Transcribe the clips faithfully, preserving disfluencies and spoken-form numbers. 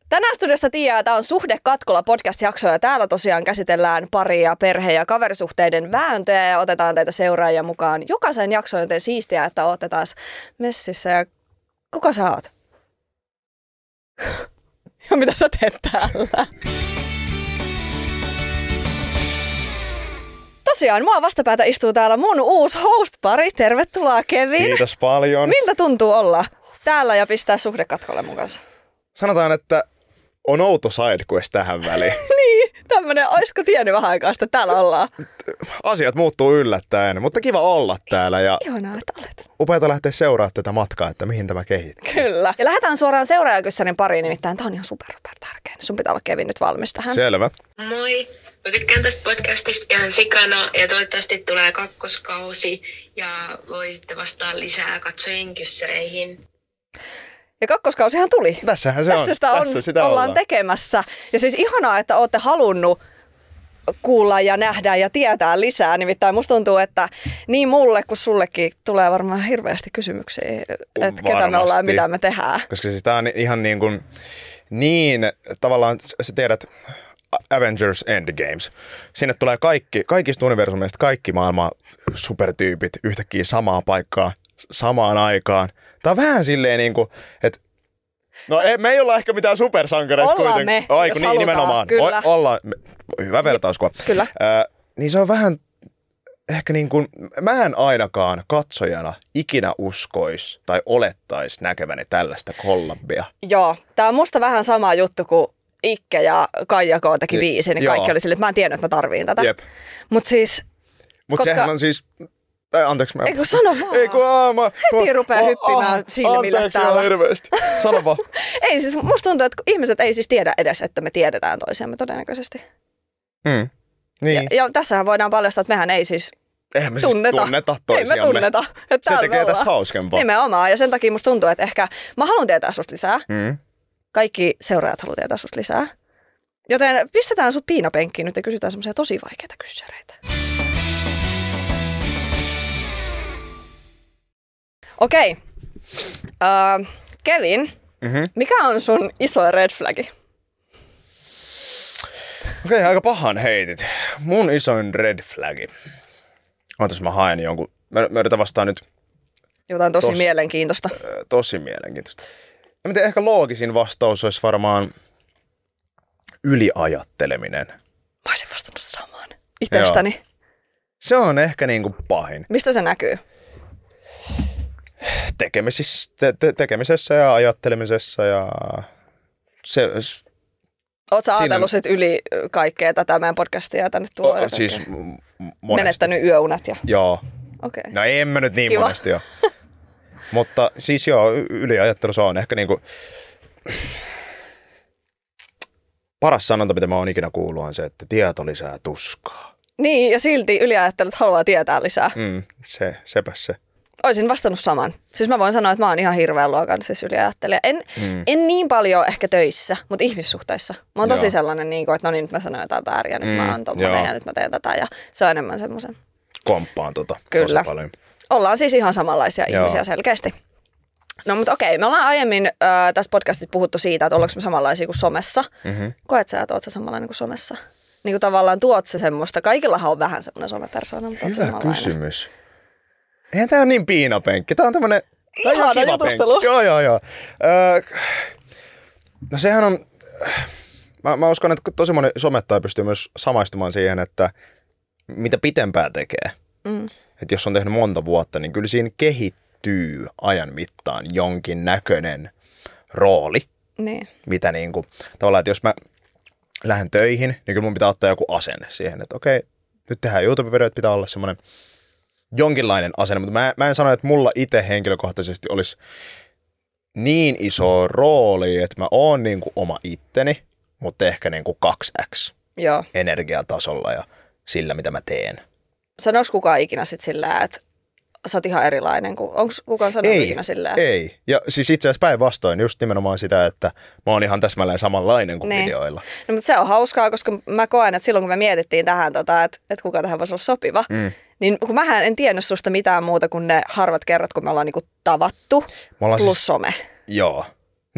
Tänään studiossa Tiia, tämä on Suhde katkolla podcast-jakso ja täällä tosiaan käsitellään pari- ja perhe- ja kaverisuhteiden vääntöjä ja otetaan teitä seuraajia mukaan. Jokaisen jakson joten siistiä, että ootte taas messissä ja kuka sä oot? Ja mitä sä teet täällä? Tosiaan, mua vastapäätä istuu täällä mun uusi host-pari. Tervetuloa, Kevin. Kiitos paljon. Miltä tuntuu olla täällä ja pistää Suhde katkolle mun kanssa? Sanotaan, että on outo sidequest tähän väliin. Niin, tämmönen, oisko tiennyt vähän aikaa että täällä ollaan? Asiat muuttuu yllättäen, mutta kiva olla täällä ja ihanaa, että olet. Upeata lähteä seuraamaan tätä matkaa, että mihin tämä kehittyy. Kyllä. Ja lähdetään suoraan seuraajakyssärin pariin, nimittäin tää on ihan super, super tärkeä. Sun pitää olla Kevin nyt valmis tähän. Selvä. Moi. Mä tykkään tästä podcastista ihan sikana ja toivottavasti tulee kakkoskausi ja voi sitten vastaa lisää katsojien kyssäreihin. Ja kakkoskausihan tuli. Tässähän se Tässä on. sitä on, Tässä sitä ollaan, ollaan tekemässä. Ja siis ihanaa, että olette halunnut kuulla ja nähdä ja tietää lisää. Nimittäin musta tuntuu, että niin mulle kuin sullekin tulee varmaan hirveästi kysymyksiä, että ketä me ollaan ja mitä me tehdään. Koska siis tää on ihan niin kuin, niin tavallaan sä tiedät Avengers Endgames. Sinne tulee kaikki, kaikista universumista kaikki maailman supertyypit yhtäkkiä samaan paikkaan, samaan aikaan. Tää on vähän silleen niin kuin, että no ei, me ei olla ehkä mitään supersankareita ollaan kuitenkin. me, Aiku, jos niin, halutaan. nimenomaan. Kyllä. O, ollaan, hyvä vertauskuva. Kyllä. Äh, niin se on vähän ehkä niin kuin, mä en ainakaan katsojana ikinä uskois tai olettais näkeväni tällaista kollabia. Joo, tää on musta vähän sama juttu kuin Ikke ja Kaija K teki biisin, niin kaikki oli silleen, että mä en tiennyt, että mä tarviin tätä. Jep. Mut siis... Mut koska... sehän on siis... Ei, anteeksi mä... Ei kun sano vaan. Ei kun aama... Heti rupeaa hyppimään silmille anteeksi täällä. Anteeksi hirveästi. Sano vaan. Ei siis, musta tuntuu, että ihmiset ei siis tiedä edes, että me tiedetään toisiamme todennäköisesti. Mm. Niin. Ja, ja tässähän voidaan paljastaa, että mehän ei siis Eihän me siis tunneta. tunneta toisiamme. Ei me tunneta. Että se tekee tästä ollaan. hauskempaa. Nimenomaan. Ja sen takia musta tuntuu, että ehkä mä haluan tietää susta lisää. Mm. Kaikki seuraajat haluaa tietää susta lisää. Joten pistetään sut piinapenkkiin nyt ja kysytään semmoisia tosi vaikeita kyssäreitä. Okei. Uh, Kevin, Mm-hmm. mikä on sun iso red flagi? Okei, okay, aika pahan heitit. Mun isoin red flagi. Ootas mä haen jonkun. Mä, mä yritän vastaa nyt. Jotain tosi Tos, mielenkiintoista. Äh, tosi mielenkiintoista. Mä tiedän, ehkä loogisin vastaus olisi varmaan yliajatteleminen. Mä olisin vastannut samaan itsestäni. Joo. Se on ehkä niinku pahin. Mistä se näkyy? Tekemisissä, te, te, tekemisessä ja ajattelemisessa ja se... Oot sä Siinä... ajatellut sit yli kaikkea tätä meidän podcastia tänne tuloa? O, siis m- monesti. Menettänyt yöunet ja... Joo. Okei. No en mä nyt niin Kiva. monesti ole. Mutta siis joo, yliajattelu se on ehkä niinku... Paras sanonta, mitä mä oon ikinä kuullut, on se, että tieto lisää tuskaa. Niin, ja silti yliajattelut haluaa tietää lisää. Mm, se, sepä se. Oisin vastannut saman. Siis mä voin sanoa, että mä oon ihan hirveän luokan siis yliajattelija. En, Mm. en niin paljon ehkä töissä, mutta ihmissuhteissa. Mä oon tosi Joo. sellainen, niin kuin, että no niin, nyt mä sanon jotain väärin ja nyt Mm, mä oon tommonen joo. ja nyt mä teen tätä. Ja se on enemmän semmoisen. Komppaan tota Kyllä. tosi paljon. Ollaan siis ihan samanlaisia Joo. ihmisiä selkeästi. No mutta okei, me ollaan aiemmin äh, tässä podcastissa puhuttu siitä, että ollaanko me samanlaisia kuin somessa. Mm-hmm. Koet sä, että oot sä samanlainen kuin somessa? Niin kuin tavallaan tuot se semmoista, kaikillahan on vähän semmoinen somepersona, mutta oot sä Hyvä samanlainen. kysymys. Eihän tää ole niin piinapenkki. Tää on tämmönen... Tää on ihan Ihana kiva jutustelu. penkki. Joo, joo, joo. Öö, no sehän on... Mä, mä uskon, että tosi moni somettaja pystyy myös samaistumaan siihen, että mitä pitempää tekee. Mm. Että jos on tehnyt monta vuotta, niin kyllä siinä kehittyy ajan mittaan jonkin näköinen rooli. Niin. Mitä niinku... Tavallaan, että jos mä lähden töihin, niin kyllä mun pitää ottaa joku asenne siihen, että okei, nyt tehdään YouTube-videoita, pitää olla semmoinen jonkinlainen asenne, mutta mä, mä en sano, että mulla itse henkilökohtaisesti olisi niin iso rooli, että mä oon niinku oma itteni, mutta ehkä niinku kaksi x Joo. energiatasolla ja sillä, mitä mä teen. Sanois kukaan ikinä sit sillä, että sä oot ihan erilainen, kuin, onko kukaan sanonut Ei, ikinä sillä? ei. Ja siis itse asiassa päinvastoin just nimenomaan sitä, että mä oon ihan täsmälleen samanlainen kuin Niin. videoilla. No mutta se on hauskaa, koska mä koen, että silloin kun me mietittiin tähän, tota, että, että kuka tähän voisi olla sopiva, Mm. niin kun mähän en tiennyt susta mitään muuta kuin ne harvat kerrat, kun me ollaan niinku tavattu, Me ollaan plus siis- some. Joo.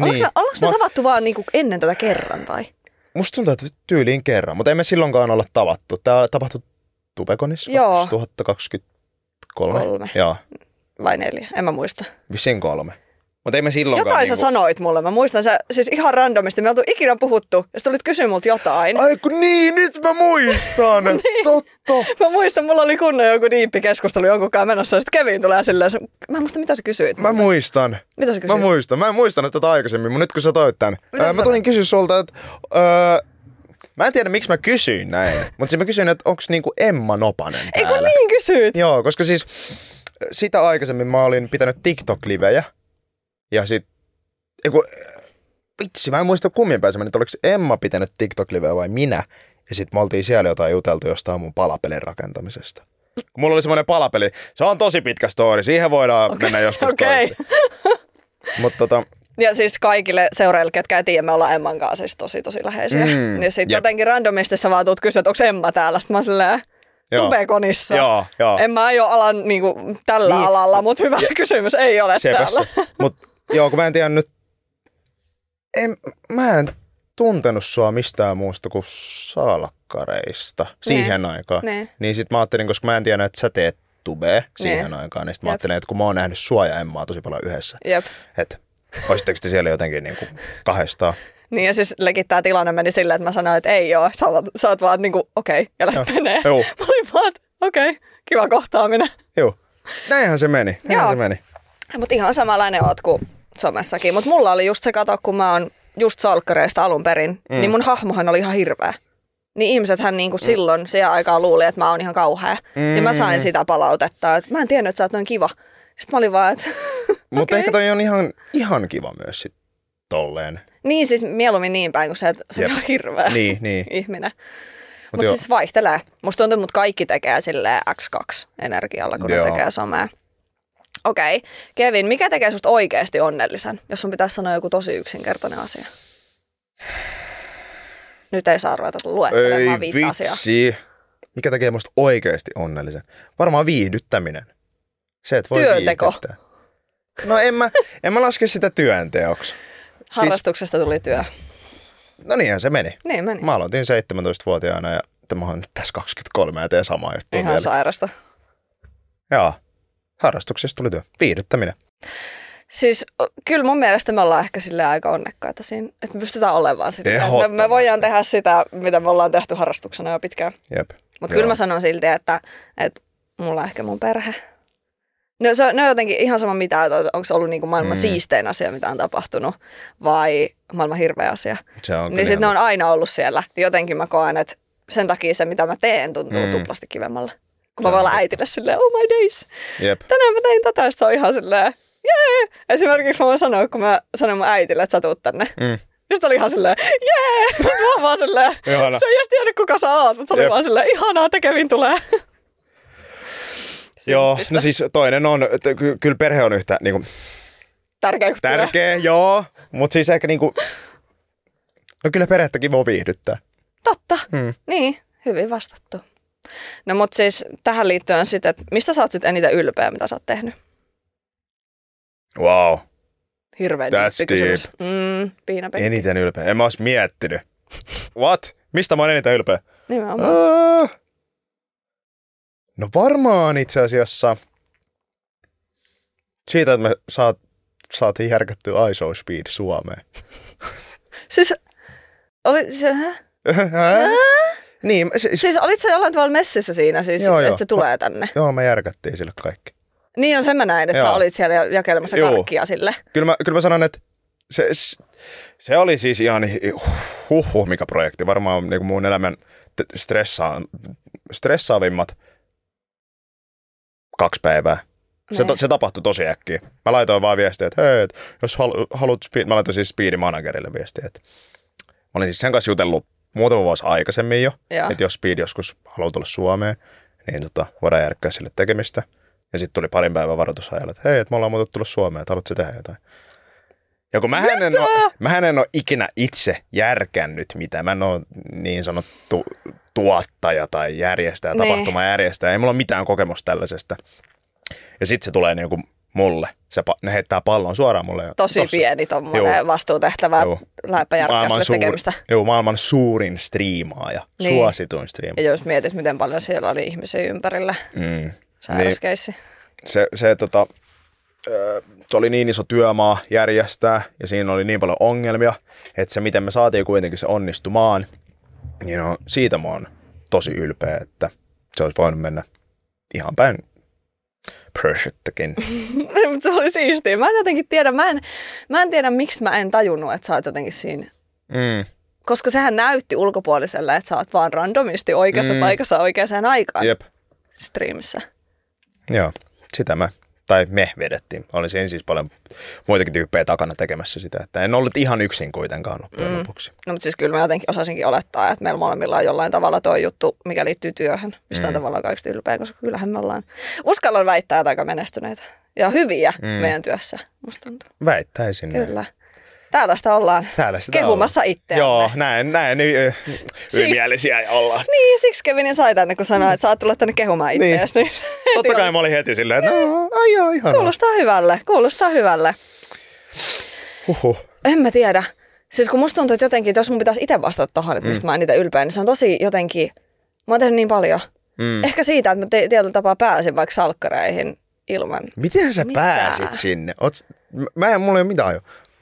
Ollaanko Niin. me, ollaanko me Mä- tavattu vaan niinku ennen tätä kerran vai? Musta tuntuu, että tyyliin kerran, mutta emme silloinkaan olla tavattu. Tämä tapahtui Tubekonissa Joo. kaksituhattakaksikymmentäkolme. Kolme. Joo, Vai neljä? En mä muista. vissiin kolme. Mutta ei me silloinkaan... Jotain niinku... sä sanoit mulle. Mä muistan se siis ihan randomisti. Me ei oltu ikinä puhuttu. Ja sä tulit kysyä multa jotain. Ai kun niin, nyt mä muistan. Niin. Totta. Mä muistan, mulla oli kunnon joku diippikeskustelu jonkunkaan menossa. Ja sitten Kevin tulee silleen. Se... Mä en muista, mitä sä kysyit. Mä muistan. Mitä sä kysyit? Mä muistan. Mä en muistanut tätä aikaisemmin, mutta nyt kun sä toit tän. Mitä Ää, sä mä tulin kysyä sulta, että... Öö, mä en tiedä, miksi mä kysyin näin. Mutta siis mä kysyin, että onks niinku Emma Nopanen Ei täällä. kun niin kysyit. Joo, koska siis sitä aikaisemmin mä olin pitänyt TikTok-livejä. Ja sit... Eiku, vitsi, mä en muista kummin pääsemään, että oliko Emma pitänyt TikTok-liveä vai minä. Ja sit me oltiin siellä jotain juteltu jostain mun palapelin rakentamisesta. Kun mulla oli semmoinen palapeli, se on tosi pitkä story, siihen voidaan okay. mennä joskus Okei. toisesti. Mutta tota, Ja siis kaikille seuraajille, ketkä ei tiedä, me ollaan Emman kanssa siis tosi tosi läheisiä. Mm, ja sitten jep. jotenkin randomisti sä vaan tuut kysyä, että onko Emma täällä. Sitten mä oon silleen, Joo. Tubekonissa. Joo, joo. En mä aio alan niinku, tällä Niin. alalla, mutta hyvä kysymys, ei ole Sepässä. täällä. Mut joo, kun mä en tiedä nyt, en, mä en tuntenut sua mistään muusta kuin salkkareista siihen Niin. aikaan. Niin. Niin sit mä ajattelin, koska mä en tiedä, että sä teet tubea siihen Niin. aikaan, niin sit mä Jep. ajattelin, että kun mä oon nähnyt sua ja Emmaa tosi paljon yhdessä, Jep. että olisitteko te siellä jotenkin niinku kahdestaan. Niin ja siis legit tää tilanne meni silleen, että mä sanoin, että ei oo. Sä oot, sä oot vaan niinku, okei, okay, ja lähdet menee. Joo. Mä olin vaan, okei, okay, kiva kohtaaminen. Joo, näinhän se meni, näinhän Joo. se meni. Mutta ihan samanlainen oot kuin somessakin. Mutta mulla oli just se kato, kun mä oon just salkkareista alun perin, mm. niin mun hahmohan oli ihan hirveä. Niin ihmisethän niinku mm. silloin siihen aikaan luuli, että mä oon ihan kauhea. Mm. Ja mä sain sitä palautetta, että mä en tiennyt, että sä oot noin kiva. Sitten mä olin vaan, että Mutta okei. ehkä toi on ihan, ihan kiva myös sit tolleen. Niin siis mieluummin niin päin, kun sä, että sä oot Jep. ihan hirveä Niin, niin. ihminen. Mut Mutta joo. siis vaihtelee. Musta tuntuu, että mut kaikki tekee silleen X kaksi energialla, kun Joo. ne tekee somea. Okei. Okay. Kevin, mikä tekee susta oikeasti onnellisen, jos sun pitäisi sanoa joku tosi yksinkertainen asia? Nyt ei saa ruveta luettelemaan Ei viittä asiaa. vitsi. Mikä tekee musta oikeasti onnellisen? Varmaan viihdyttäminen. Se, että voi Työnteko. viihdyttää. No en mä, en mä laske sitä työnteoksi. Harrastuksesta tuli työ. No niinhän se meni. Niin meni. Mä aloitin seitsemäntoistavuotiaana ja mä oon nyt tässä kaksikymmentäkolme ja teen samaa juttua Ihan vielä. sairasta. Joo. Harrastuksesta tuli työ. Viihdyttäminen. Siis kyllä mun mielestä me ollaan ehkä silleen aika onnekkaita siinä, että me pystytään olemaan silleen. Me, me Ehdottomasti. voidaan tehdä sitä, mitä me ollaan tehty harrastuksena jo pitkään. Jep. Mutta kyllä Joo. mä sanon silti, että, että mulla on ehkä mun perhe. No, se, ne on jotenkin ihan sama mitä, että onko se ollut niinku maailman mm. siistein asia, mitä on tapahtunut, vai maailman hirveä asia. Se on Niin kyllä sit ne ihan- on aina ollut siellä. Niin jotenkin mä koen, että sen takia se, mitä mä teen, tuntuu mm. tuplasti kivemmalle. Kun mä voin olla äitille silleen, oh my days, Jep. tänään mä tein tätä, sit se on ihan silleen, jee! Esimerkiksi mä voin sanoa, kun mä sanoin mun äitille, että sä tuut tänne. Mm. Ja sit oli ihan silleen, jee! Mä oon vaan silleen, Ihana. se ei edes tiedä kuka sä oot, mutta se oli Jep. vaan silleen, ihanaa, että Kevin tulee. Joo, Simppistä. no siis toinen on, että ky- kyllä perhe on yhtä niinku, Tärkeä kuin työ. tärkeä, joo, mutta siis ehkä niinku, no kyllä perhettäkin voi viihdyttää. Totta. Hmm. Niin, hyvin vastattu. No mut siis tähän liittyen sitten, että mistä sä oot sit eniten ylpeä, mitä sä oot tehnyt? Wow, Hirveän That's deep kysymys. Mm, piinapenkki. eniten ylpeä. En mä ois miettinyt. What? Mistä mä oon eniten ylpeä? Nimenomaan. Uh, no varmaan itse asiassa siitä, että me saat, saatiin järkättyä I S O Speed Suomeen. Siis, oli, se, hä? Niin, siis, siis olit sä jollain tavalla messissä siinä, siis, Joo, joo. että se tulee tänne? joo, me järkättiin sille kaikki. Niin on sen mä näin, että Joo. sä olit siellä jakelemassa Joo. karkkia sille. Kyllä mä, kyllä mä sanon, että se, se oli siis ihan huh, huh mikä projekti. Varmaan niin mun elämän stressaa, stressaavimmat kaksi päivää. Se, Niin. se tapahtui tosi äkkiä. Mä laitoin vaan viestiä, että hei, et jos halu, haluat, speed, mä laitoin siis Speed Managerille viestiä, että mä olin siis sen kanssa jutellut muutama vuosi aikaisemmin jo, Joo. että jos Speed joskus haluaa tulla Suomeen, niin tota, voidaan järkkää sille tekemistä. Ja sitten tuli parin päivän varoitusajalla, että hei, että me ollaan muuten tullut Suomeen, että haluatko tehdä jotain. Ja kun mähän en, ole, mähän en ole ikinä itse järkännyt mitään. Mä en ole niin sanottu tuottaja tai järjestäjä, Niin. tapahtumajärjestäjä. Ei mulla ole mitään kokemusta tällaisesta. Ja sitten se tulee niin kuin mulle. Se, ne heittää pallon suoraan mulle. Tosi tossa. Pieni tommonen vastuutehtävä läppäjärkkäiselle tekemistä. Joo, maailman suurin striimaaja, niin. Suosituin striimaaja. Ja jos mietit, miten paljon siellä oli ihmisiä ympärillä. Mm. Sairaskeissi. Niin. Se, se, tota, se oli niin iso työmaa järjestää ja siinä oli niin paljon ongelmia, että se miten me saatiin kuitenkin se onnistumaan, niin no, siitä mä oon tosi ylpeä, että se olisi voinut mennä ihan päin Pörshettäkin. Mutta se oli siistiä. Mä en jotenkin tiedä, mä en, mä en tiedä miksi mä en tajunnut, että sä oot jotenkin siinä. Mm. Koska sehän näytti ulkopuoliselle, että sä oot vaan randomisti oikeassa mm. paikassa oikeaan aikaan. Jep. Streamissä. Joo, sitä mä, tai me vedettiin. Oli siinä siis paljon muitakin tyyppejä takana tekemässä sitä, että en ollut ihan yksin kuitenkaan loppujen mm. lopuksi. No mutta siis kyllä mä jotenkin osasinkin olettaa, että meillä molemmilla on jollain tavalla tuo juttu, mikä liittyy työhön, mistä mm. on tavallaan kaikista ylpeä, koska kyllähän me ollaan, uskallan väittää, että aika menestyneitä ja hyviä mm. meidän työssä, musta tuntuu. Väittäisin. Kyllä. Täällä sitä ollaan Täällä sitä kehumassa ollaan. Itseämme. Joo, näin, näin ylimielisiä ja ollaan. Niin, siksi Kevinin sai tänne, kun sanoi, että sä oot tullut tänne kehumaan itseäsi. Niin. Totta kai mä olin heti silleen, että no, ai joo, ihanaa. Kuulostaa hyvälle, kuulostaa hyvälle. Huhhuh. En mä tiedä. Siis kun musta tuntuu, että jotenkin, että jos mun pitäisi itse vastata tohon, että mistä mm. mä en niitä ylpeä, niin se on tosi jotenkin, mä oon tehnyt niin paljon. Mm. Ehkä siitä, että mä te- tietyllä tapaa pääsin vaikka salkkareihin ilman Miten sä mitään. pääsit sinne? Oot, mä en, mulla ei ole mitään jo.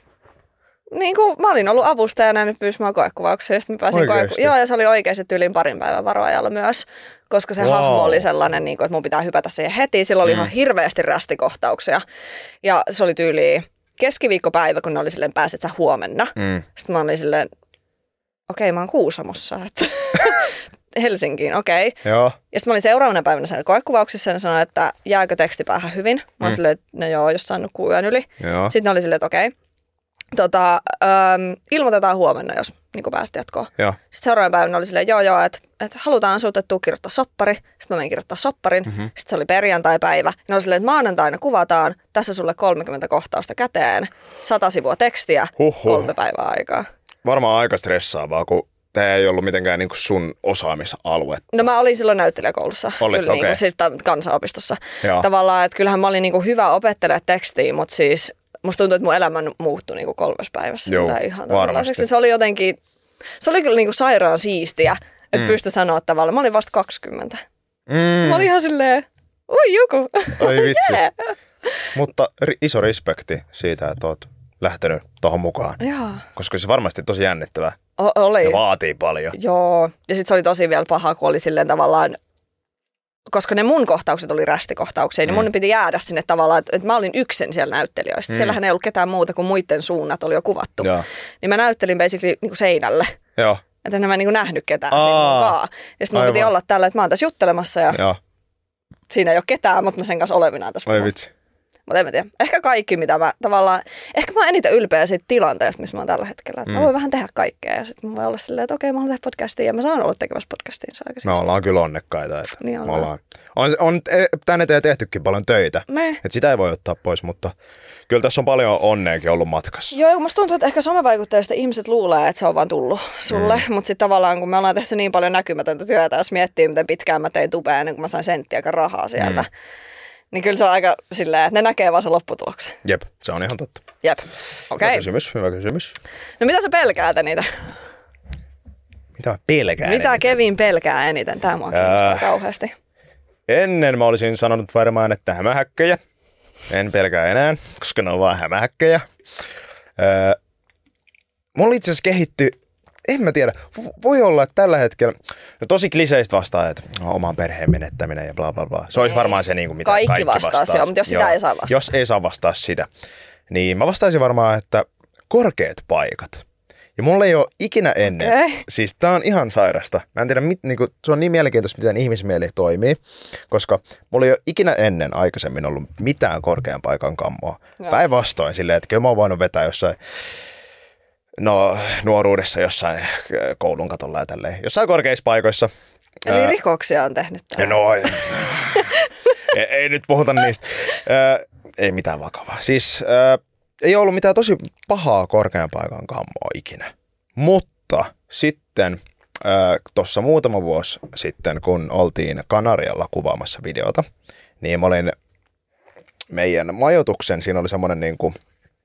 Niin kuin mä olin ollut avustajana ja nyt pyysin koekuvauksia ja sitten mä pääsin koeku... Joo, ja se oli oikeasti tyylin parin päivän varoajalla myös, koska se wow. hahmo oli sellainen, niin kuin, että mun pitää hypätä siihen heti. Silloin oli mm. ihan hirveästi rästikohtauksia ja se oli tyyli keskiviikkopäivä, kun ne oli silleen, pääset sä huomenna. Mm. Sitten mä olin silleen, okei, okay, mä oon Kuusamossa, että Helsinkiin, okei. Okay. Joo. Ja sitten mä olin seuraavana päivänä siellä koekuvauksissa ja ne sanoi, että jääkö tekstipäähän hyvin. Mä olin mm. silleen, että no joo, jos saan nukkuu yön yli. Joo. Sitten ne oli silleen, että okei. Okay. Tota, ähm, ilmoitetaan huomenna, jos niin päästä jatkoon. Joo. Sitten seuraavana päivänä oli silleen, joo joo, että et halutaan sut, että tuu kirjoittaa soppari. Sitten mä menin kirjoittaa sopparin. Mm-hmm. Sitten se oli perjantai-päivä. Ne oli silleen, että maanantaina kuvataan, tässä sulle kolmekymmentä kohtausta käteen, sata sivua tekstiä, Huhhuh. kolme päivää aikaa. Varmaan aika stressaavaa, kun tämä ei ollut mitenkään niin kuin sun osaamisaluetta. No mä olin silloin näyttelijäkoulussa. Olit, okei. Okay. Niin siis kansanopistossa. Joo. Tavallaan, että kyllähän mä olin niin kuin hyvä opettelemaan tekstiä, mutta siis musta tuntuu, että mun elämä muuttui niin kuin kolmessa päivässä. Joo, ihan varmasti. Se oli jotenkin, se oli kyllä niin kuin sairaan siistiä, että mm. pystyi sanoa tavallaan. Mä olin vasta kaksikymmentä. Mm. Mä olin ihan silleen, ui juku. Ai vitsi. yeah. Mutta iso respekti siitä, että oot lähtenyt tohon mukaan. Joo. Koska se varmasti tosi jännittävää. O- oli. Ja vaatii paljon. Joo. Ja sit se oli tosi vielä paha, kun oli silleen tavallaan, koska ne mun kohtaukset oli rästikohtauksia, niin mm. mun piti jäädä sinne tavallaan, että, että mä olin yksin siellä näyttelijöistä. Mm. Siellähän ei ollut ketään muuta kuin muiden suunnat oli jo kuvattu. Joo. Niin mä näyttelin basically niin kuin seinälle. Joo. Että en mä niin kuin nähnyt ketään Aa, siinä mukaan. Ja sitten mun piti olla tällä, että mä oon tässä juttelemassa ja Joo. siinä ei ole ketään, mutta mä sen kanssa olevinaan tässä. Oi vitsi. Mutta en mä tiedä. Ehkä kaikki, mitä mä tavallaan, ehkä mä oon eniten ylpeä siitä tilanteesta, missä mä oon tällä hetkellä. Mm. Mä voin vähän tehdä kaikkea ja sitten mä voin olla silleen, että okei, mä haluan tehdä podcastia ja mä saan olla tekemässä podcastia. Se me ollaan kyllä onnekkaita. Että niin ollaan. ollaan. On, on tänne eteen tehtykin paljon töitä. Että sitä ei voi ottaa pois, mutta kyllä tässä on paljon onneakin ollut matkassa. Joo, musta tuntuu, että ehkä somevaikutteista ihmiset luulee, että se on vaan tullut sulle. Mm. Mutta sitten tavallaan, kun me ollaan tehty niin paljon näkymätöntä työtä, jos miettii, miten pitkään mä tein tubea ennen kuin mä sain senttiäkään rahaa sieltä. Mm. Niin kyllä se on aika silleen, että ne näkee vaan sen lopputuloksen. Jep, se on ihan totta. Jep, okei. Okay. Hyvä kysymys, hyvä kysymys. No mitä sä pelkäät eniten? Mitä mä pelkään Mitä eniten? Kevin pelkää eniten? Tämä mua kiinnostaa äh, kauheasti. Ennen mä olisin sanonut varmaan, että hämähäkkejä. En pelkää enää, koska ne on vaan hämähäkkejä. Äh, mulla itse asiassa kehittyi, en mä tiedä, voi olla, että tällä hetkellä, no tosi kliseistä vastaa, että no, oman perheen menettäminen ja bla bla bla. Se olisi varmaan se, niin kuin, mitä kaikki, kaikki vastaa. vastaa. Joo, mutta jos sitä joo, ei saa vastaa. Jos ei saa vastaa sitä, niin mä vastaisin varmaan, että korkeat paikat. Ja mulla ei ole ikinä ennen, okay. siis tää on ihan sairasta. Mä en tiedä, mit, niinku, se on niin mielenkiintoista, miten ihmismieli toimii, koska mulla ei ole ikinä ennen aikaisemmin ollut mitään korkean paikan kammoa. Päinvastoin silleen, että kyllä mä oon voinut vetää jossain, no nuoruudessa jossain koulun katolla ja tälleen, jossain korkeissa paikoissa. Eli ää, rikoksia on tehnyt täällä. No ei, ei, ei nyt puhuta niistä. Ää, ei mitään vakavaa. Siis ää, ei ollut mitään tosi pahaa korkean paikan kammoa ikinä. Mutta sitten tuossa muutama vuosi sitten, kun oltiin Kanarialla kuvaamassa videota, niin mä olin meidän majoituksen, siinä oli semmoinen niin kuin,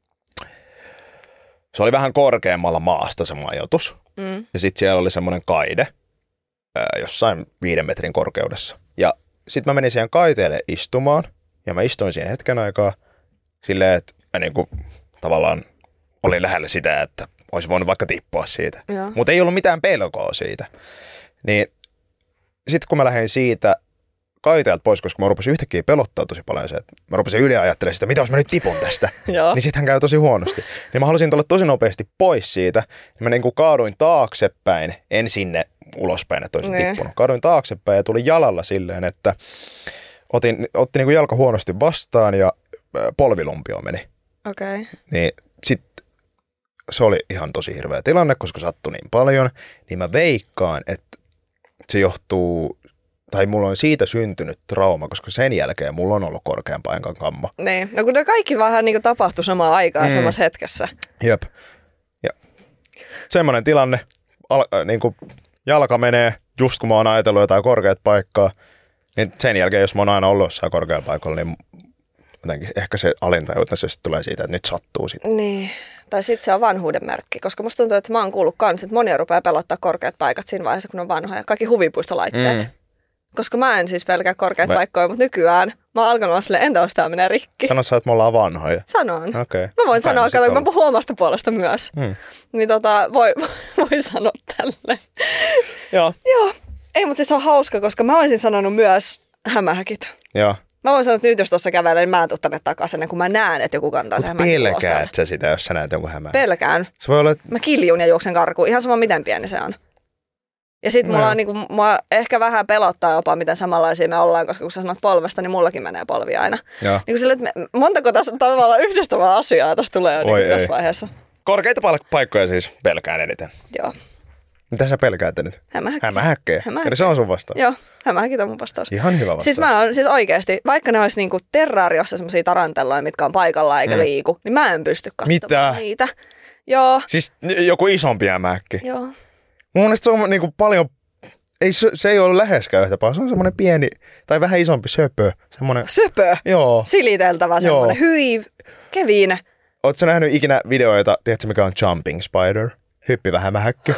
se oli vähän korkeammalla maasta se majoitus. Mm. Ja sitten siellä oli semmoinen kaide ää, jossain viiden metrin korkeudessa. Ja sitten mä menin siihen kaiteelle istumaan ja mä istuin siihen hetken aikaa silleen, että mä niin kuin, tavallaan olin lähellä sitä, että olisi voinut vaikka tippua siitä. Mutta ei ollut mitään pelkoa siitä. Niin sitten kun mä lähdin siitä kaiteelta pois, koska mä rupesin yhtäkkiä pelottaa tosi paljon se, että mä rupesin yliajattelemaan sitä, mitä jos mä nyt tipun tästä, niin sittenhän käy tosi huonosti. Niin mä halusin tulla tosi nopeasti pois siitä, niin mä niin kuin kaaduin taaksepäin, en sinne ulospäin, että olisin niin. tippunut. Kaaduin taaksepäin ja tulin jalalla silleen, että otin, otti niin kuin jalka huonosti vastaan ja polvilumpio meni. Okei. Okay. Niin sitten se oli ihan tosi hirveä tilanne, koska sattui niin paljon, niin mä veikkaan, että se johtuu, tai mulla on siitä syntynyt trauma, koska sen jälkeen mulla on ollut korkean paikan kamma. Niin, no kun ne kaikki vähän niin kuin tapahtui samaan aikaan mm. samassa hetkessä. Jep. Ja semmoinen tilanne, al- äh, niin kuin jalka menee just kun mä oon ajatellut jotain korkeat paikkaa, niin sen jälkeen, jos mä oon aina ollut jossain korkealla paikalla, niin jotenkin ehkä se alintajuutisesti tulee siitä, että nyt sattuu sitten. Niin, tai sitten se on vanhuuden merkki, koska musta tuntuu, että mä oon kuullut kans, että monia rupeaa pelottaa korkeat paikat siinä vaiheessa, kun on vanhoja. Kaikki huvipuistolaitteet. Mm. Koska mä en siis pelkää korkeat mä... paikkoja, mutta nykyään mä oon alkanut olla silleen, entä jos tää menee rikki? Sano sä, että me ollaan vanhoja. Sanon. Okay. Mä voin sanoa, kato, mä puhun omasta puolesta myös. Mm. Niin tota, voi, voi sanoa tälleen. Joo. Joo. Ei, mutta siis on hauska, koska mä olisin sanonut myös hämähäkit. Joo. Mä voin sanoa, että nyt jos tuossa kävelee, niin mä en tuu tänne takaisin, ennen kuin mä näen, että joku kantaa sen hämähäkin ulostalle. Pelkäät sä sitä, jos sä näet jonkun hämähäkin? Pelkään. Se voi olla, että... Mä kiljun ja juoksen karkuun. Ihan sama, miten pieni se on. Ja sit mulla no. on niinku, mua ehkä vähän pelottaa jopa, miten samanlaisia me ollaan, koska kun sä sanot polvesta, niin mullakin menee polvi aina. Niin kuin sille, että me, montako tässä tavallaan yhdistävää asiaa tässä tulee jo niin tässä vaiheessa. Korkeita paikkoja siis pelkään eniten. Joo. Mitä sä pelkäät nyt? Hämähäkkejä. Hämähäkkejä. Eli se on sun vastaus? Joo, hämähäkit on mun vastaus. Ihan hyvä vastaus. Siis mä oon siis oikeesti, vaikka ne olisi niinku terraariossa semmosia tarantelloja, mitkä on paikallaan eikä mm. liiku, niin mä en pysty katsomaan Mitä? niitä. Joo. Siis joku isompi hämähäkki? Joo. Mun mielestä se on niinku paljon... Ei, se, se ei ole läheskään yhtä paljon. Se on semmoinen pieni tai vähän isompi söpö. Semmoinen... Söpö? Joo. Siliteltävä semmoinen. Hyi, kevin. Ootko sä nähnyt ikinä videoita, tiedätkö mikä on jumping spider? Hyppivä hämähäkki.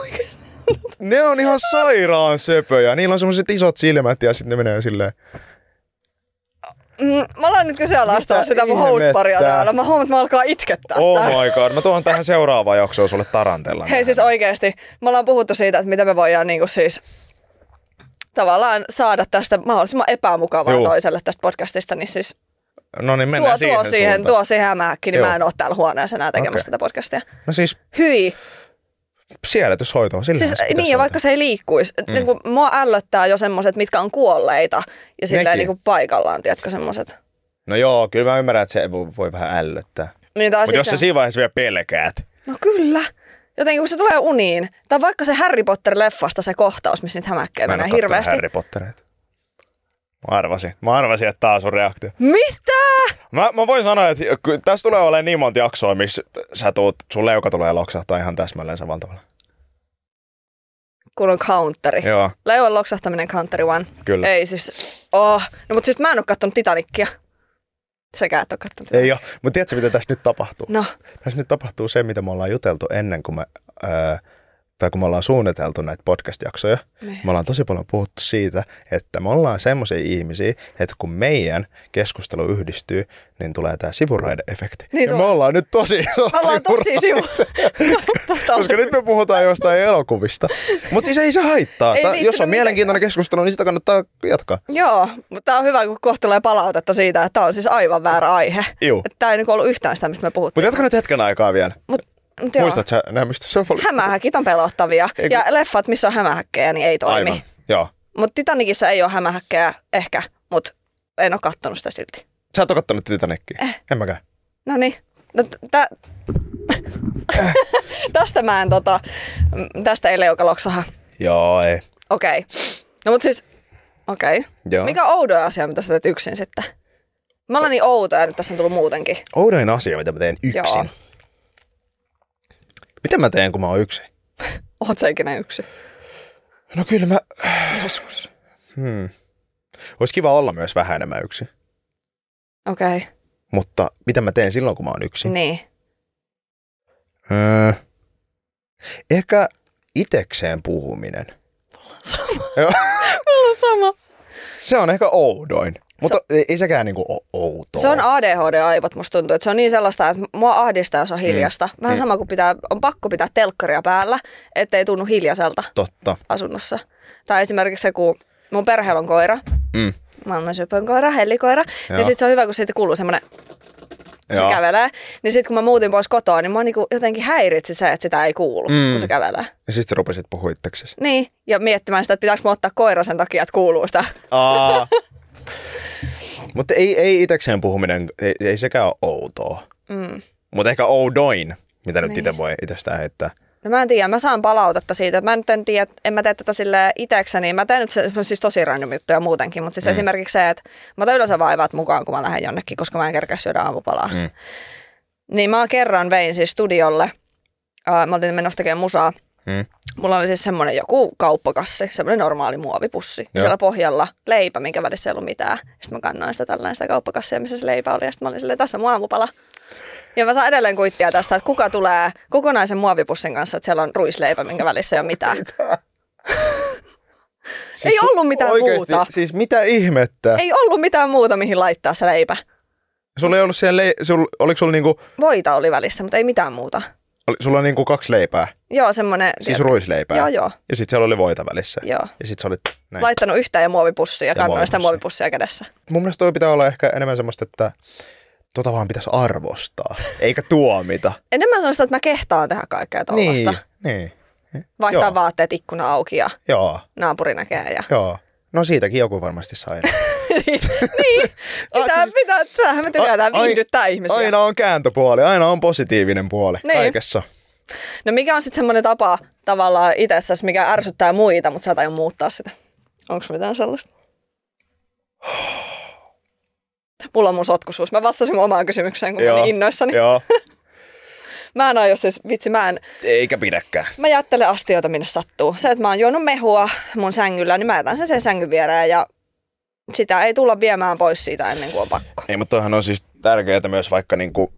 Ne on ihan sairaan söpöjä. Niillä on semmoiset isot silmät ja sitten ne menee silleen... Mm, mä aloin nyt kyseenalaistaa sitä mun hostparia täällä. Mä huomaan, että mä alkaa itkettää. Oh tää. my god. Mä tuon tähän seuraavaan jaksoon sulle tarantella. Hei siis oikeesti. Me ollaan puhuttu siitä, että mitä me voidaan niinku siis tavallaan saada tästä mahdollisimman epämukavaa Juu. toiselle tästä podcastista. Niin siis no niin, mennään tuo, siihen tuo siihen, tuo siihen hämähäkki, niin Joo. mä en oo täällä huoneessa enää tekemässä okay. tätä podcastia. No siis... Hyi. Siedätyshoitoa, sillähän siis, niin, ja vaikka se ei liikkuisi. Mm. Niin mua ällöttää jo semmoset, mitkä on kuolleita ja silleen niin kuin paikallaan, tiedätkö, semmoset. No joo, kyllä mä ymmärrän, että se voi, voi vähän ällöttää. Niin, mutta jos sä siinä vaiheessa vielä pelkäät. No kyllä. Jotenkin kun se tulee uniin. Tai vaikka se Harry Potter-leffasta se kohtaus, missä niitä hämäkkejä menee hirveästi. Harry Pottereita. Mä arvasin. Mä arvasin, että tää on sun reaktio. Mitä? Mä, mä voin sanoa, että tässä tulee olemaan niin monta jaksoa, missä sä tuut, sun leuka tulee loksahtaa ihan täsmälleen samalla tavalla. Kun on counteri. Joo. Leuan loksahtaminen counteri one. Kyllä. Ei siis, oh. No mutta siis mä en oo kattonut Titanicia. Säkään et oo kattonut Titanicia. Ei oo, mutta tiedätkö mitä tässä nyt tapahtuu? No. Tässä nyt tapahtuu se, mitä me ollaan juteltu ennen kuin me, ää, tai kun me ollaan suunniteltu näitä podcast-jaksoja. Me, me ollaan tosi paljon puhuttu siitä, että me ollaan semmoisia ihmisiä, että kun meidän keskustelu yhdistyy, niin tulee tää sivuraide-efekti. Niin ja me ollaan nyt tosi Me ollaan tosi sivu. Koska nyt me puhutaan jostain elokuvista. Mutta siis ei se haittaa. Ei, Ta- jos on mielenkiintoinen keskustelu, niin sitä kannattaa jatkaa. Joo, mutta tää on hyvä, kun kohta tulee palautetta siitä, että tää on siis aivan väärä aihe. Juu. Että tää ei niinku ollut yhtään sitä, mistä me puhuttiin. Mutta jatka nyt hetken aikaa vielä. Mut, muistatko sä nämä, mistä se oli? Hämähäkit on pelottavia. Eiku... Ja leffat, missä on hämähäkkejä, niin ei toimi. Aivan, joo. Mutta Titanicissa ei ole hämähäkkejä ehkä, mutta en ole kattonut sitä silti. Sä et ole kattonut Titanicia? Eh. En mäkään. Noniin. No tä... eh. tästä mä en tota... Tästä ei leuka loksaha. Joo, ei. Okei. Okay. No mut siis... Okei. Okay. Mikä on oudoin asia, mitä sä teet yksin sitten? Mä olen niin outoja, nyt tässä on tullut muutenkin. Oudoin asia, mitä mä teen yksin? Joo. Mitä mä teen, kun mä oon yksin? Oot sä ikinä yksin? No kyllä mä... Joskus. Hmm. Olisi kiva olla myös vähän enemmän yksin. Okei. Okay. Mutta mitä mä teen silloin, kun mä oon yksin? Niin. Öö, ehkä itekseen puhuminen. Sama. Joo. Mulla on sama. Se on ehkä oudoin. Mutta se, ei sekään niinku o- outoa. Se on A D H D-aivot, musta tuntuu, että se on niin sellaista, että mua ahdistaa, jos on hiljasta. Mm. Vähän mm. sama kuin pitää, on pakko pitää telkkaria päällä, ettei tunnu hiljaiselta Totta. asunnossa. Tai esimerkiksi se, kun mun perheellä on koira, Mm. maailman syöpön koira, hellikoira, Joo. niin sit se on hyvä, kun siitä kuuluu semmoinen, se Joo. kävelee. Niin sit kun mä muutin pois kotoa, niin mua niinku jotenkin häiritsi se, että sitä ei kuulu, mm. kun se kävelee. Ja sit sä rupesit puhua itseksesi. Niin, ja miettimään sitä, että pitääkö mä ottaa koira sen takia, että kuuluu sitä. Aa. Mutta ei, ei itekseen puhuminen, ei, ei sekään ole outoa. Mm. Mutta ehkä oudoin, mitä nyt niin. itse voi itsestään heittää. No mä en tiedä, mä saan palautetta siitä. Mä nyt en tiedä, en mä tee tätä silleen itekseni. Mä teen nyt se, siis tosi random juttuja muutenkin, mutta siis mm. esimerkiksi se, että mä otan yleensä vaivaat mukaan, kun mä lähden jonnekin, koska mä en kerkeä syödä aamupalaa. Mm. Niin mä kerran vein siis studiolle, äh, mä oltiin menossa tekemään musaa. Mm. Mulla oli siis semmoinen joku kauppakassi, semmoinen normaali muovipussi. Ja siellä pohjalla leipä, minkä välissä ei ollut mitään. Sitten mä kannoin sitä tällainen sitä kauppakassia, missä se leipä oli. Ja sitten mä olin silleen, tässä on mun aamupala. Ja mä saan edelleen kuittia tästä, että kuka tulee kokonaisen muovipussin kanssa, että siellä on ruisleipä, minkä välissä ei ole mitään. Siis ei ollut mitään oikeasti, muuta. Siis mitä ihmettä? Ei ollut mitään muuta, mihin laittaa se leipä. Sulla ei ollut siellä, le- sul, oliko sulla niinku... Voita oli välissä, mutta ei mitään muuta. Oli, sulla on niinku kaksi leipää? Joo, semmoinen... Siis ruisleipää? Joo, joo. Ja sit siellä oli voita välissä? Joo. Ja sit sä olit näin. Laittanut yhtään ja muovipussia ja, ja kannoin sitä muovipussia kädessä. Mun mielestä toi pitää olla ehkä enemmän semmoista, että tota vaan pitäisi arvostaa, eikä tuomita. Enemmän se on sitä, että mä kehtaan tehdä kaikkea tollasta. Niin, niin. Vaihtaa Joo. vaatteet ikkuna auki ja Joo. naapuri näkee. Ja... Joo. No siitäkin joku varmasti sai. niin, pitää, pitää, tämähän me tykätään viihdyttää ihmisiä. Aina on kääntöpuoli, aina on positiivinen puoli niin. Kaikessa. No mikä on sitten semmoinen tapa tavallaan itsessäsi, mikä ärsyttää muita, mutta sä et aio muuttaa sitä? Onko mitään sellaista? Mulla on mun sotkuisuus. Mä vastasin mun omaan kysymykseen, kun Joo. mä olin innoissani. Joo. Mä en aio siis, vitsi, mä en... Eikä pidäkään. Mä jättelen astioita, minne sattuu. Se, että mä oon juonut mehua mun sängyllä, niin mä jätän sen sen sängyn viereen ja sitä ei tulla viemään pois siitä ennen kuin on pakko. Ei, mutta toihan on siis tärkeää myös vaikka niinku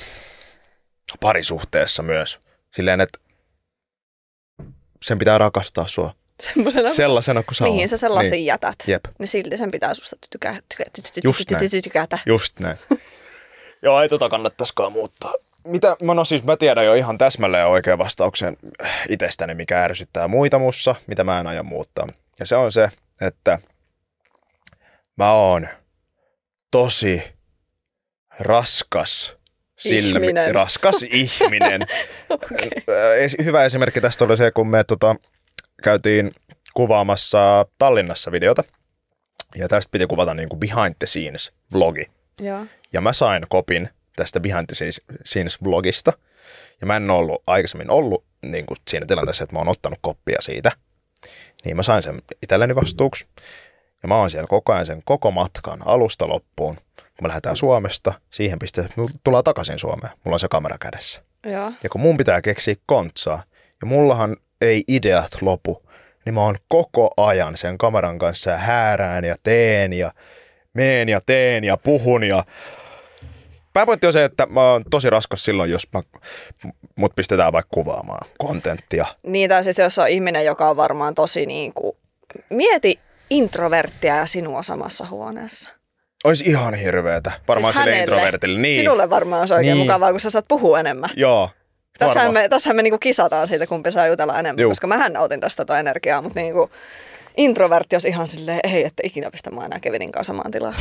parisuhteessa myös. Silleen, että sen pitää rakastaa sua. Semmoisena, sellaisena kuin sä mihin oot. sä sellaisen niin. jätät. Jep. Niin silti sen pitää susta tykä, tykä, tykä, Just tykä, näin. tykätä. Just näin. Joo, ei tota kannattaisikaan muuttaa. Mitä, no siis mä tiedän jo ihan täsmälleen oikean vastauksen itsestäni, mikä ärsyttää muita mussa, mitä mä en aio muuttaa. Ja se on se, että mä oon tosi raskas silmi, ihminen. raskas ihminen. Okay. Hyvä esimerkki tästä oli se, kun me tota, käytiin kuvaamassa Tallinnassa videota. Ja tästä piti kuvata niin kuin behind the scenes vlogi. Joo. Ja mä sain kopin tästä behind the scenes vlogista. Ja mä en ollut aikaisemmin ollut niin kuin siinä tilanteessa, että mä oon ottanut koppia siitä. Niin mä sain sen itselleni vastuuksi. Ja mä oon siellä koko ajan sen koko matkan alusta loppuun. Kun me lähdetään Suomesta, siihen pisteeseen, että tullaan takaisin Suomeen. Mulla on se kamera kädessä. Joo. Ja kun mun pitää keksiä kontsaa, ja mullahan ei ideat lopu, niin mä oon koko ajan sen kameran kanssa ja häärään ja teen ja meen ja teen ja puhun. Ja... Pääpointti on se, että mä oon tosi raskas silloin, jos mä, mut pistetään vaikka kuvaamaan kontenttia. Niin, tai siis jos on ihminen, joka on varmaan tosi niin kuin... Mieti introverttia ja sinua samassa huoneessa. Olisi ihan hirveetä. Varmaan siis sille introvertille. Niin. Sinulle varmaan se oikein niin. Mukavaa, kun sä saat puhua enemmän. Joo. Tässähän me, tässähän me niinku kisataan siitä, kumpi saa jutella enemmän, Juh. koska mähän nautin tästä tota energiaa, mutta niinku introvertti olisi ihan silleen, ei, että ikinä pistä mä enää Kevinin kanssa samaan tilaan.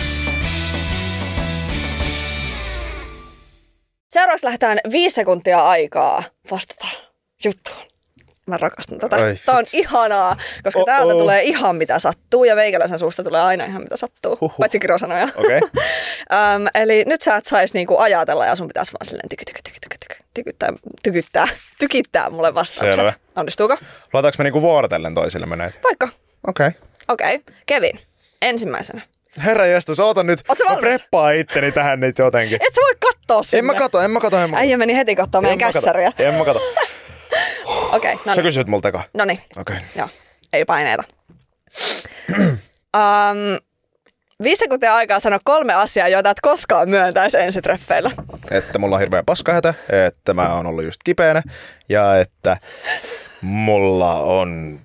Seuraavaksi lähdetään viisi sekuntia aikaa vastata juttuun. Mä rakastan tätä. Ai, Tämä on fits. Ihanaa, koska oh, täältä oh. tulee ihan mitä sattuu ja meikäläisen suusta tulee aina ihan mitä sattuu, Huhhuh. paitsi kirosanoja. Okay. um, eli nyt sä et sais niinku ajatella ja sun pitäisi vaan silleen tyky, tyky, tyky, tyky, tyky, tykyttää, tykyttää, tykittää mulle vastaukset. Selvä. Onnistuuko? Luotaanko me niinku vuorotellen toisillemme näitä? Vaikka. Okei. Okay. Okei. Okay. Kevin, ensimmäisenä. Herra jestas, oota nyt. Mä preppaan itteni tähän nyt jotenkin. Et sä voi kattoo sinne. En mä kato, en mä kato. En mä... Äijä meni heti kattoo meidän kässäriä. En mä kato. Okei, okay, no Sä kysyt multa eka. Noniin. Okei. Okay. Joo, ei paineita. um, Viisi sekuntia aikaa sanoa kolme asiaa, joita et koskaan myöntäisi ensitreffeillä. Että mulla on hirveä paskahätä, että mä oon ollut just kipeänä ja että mulla on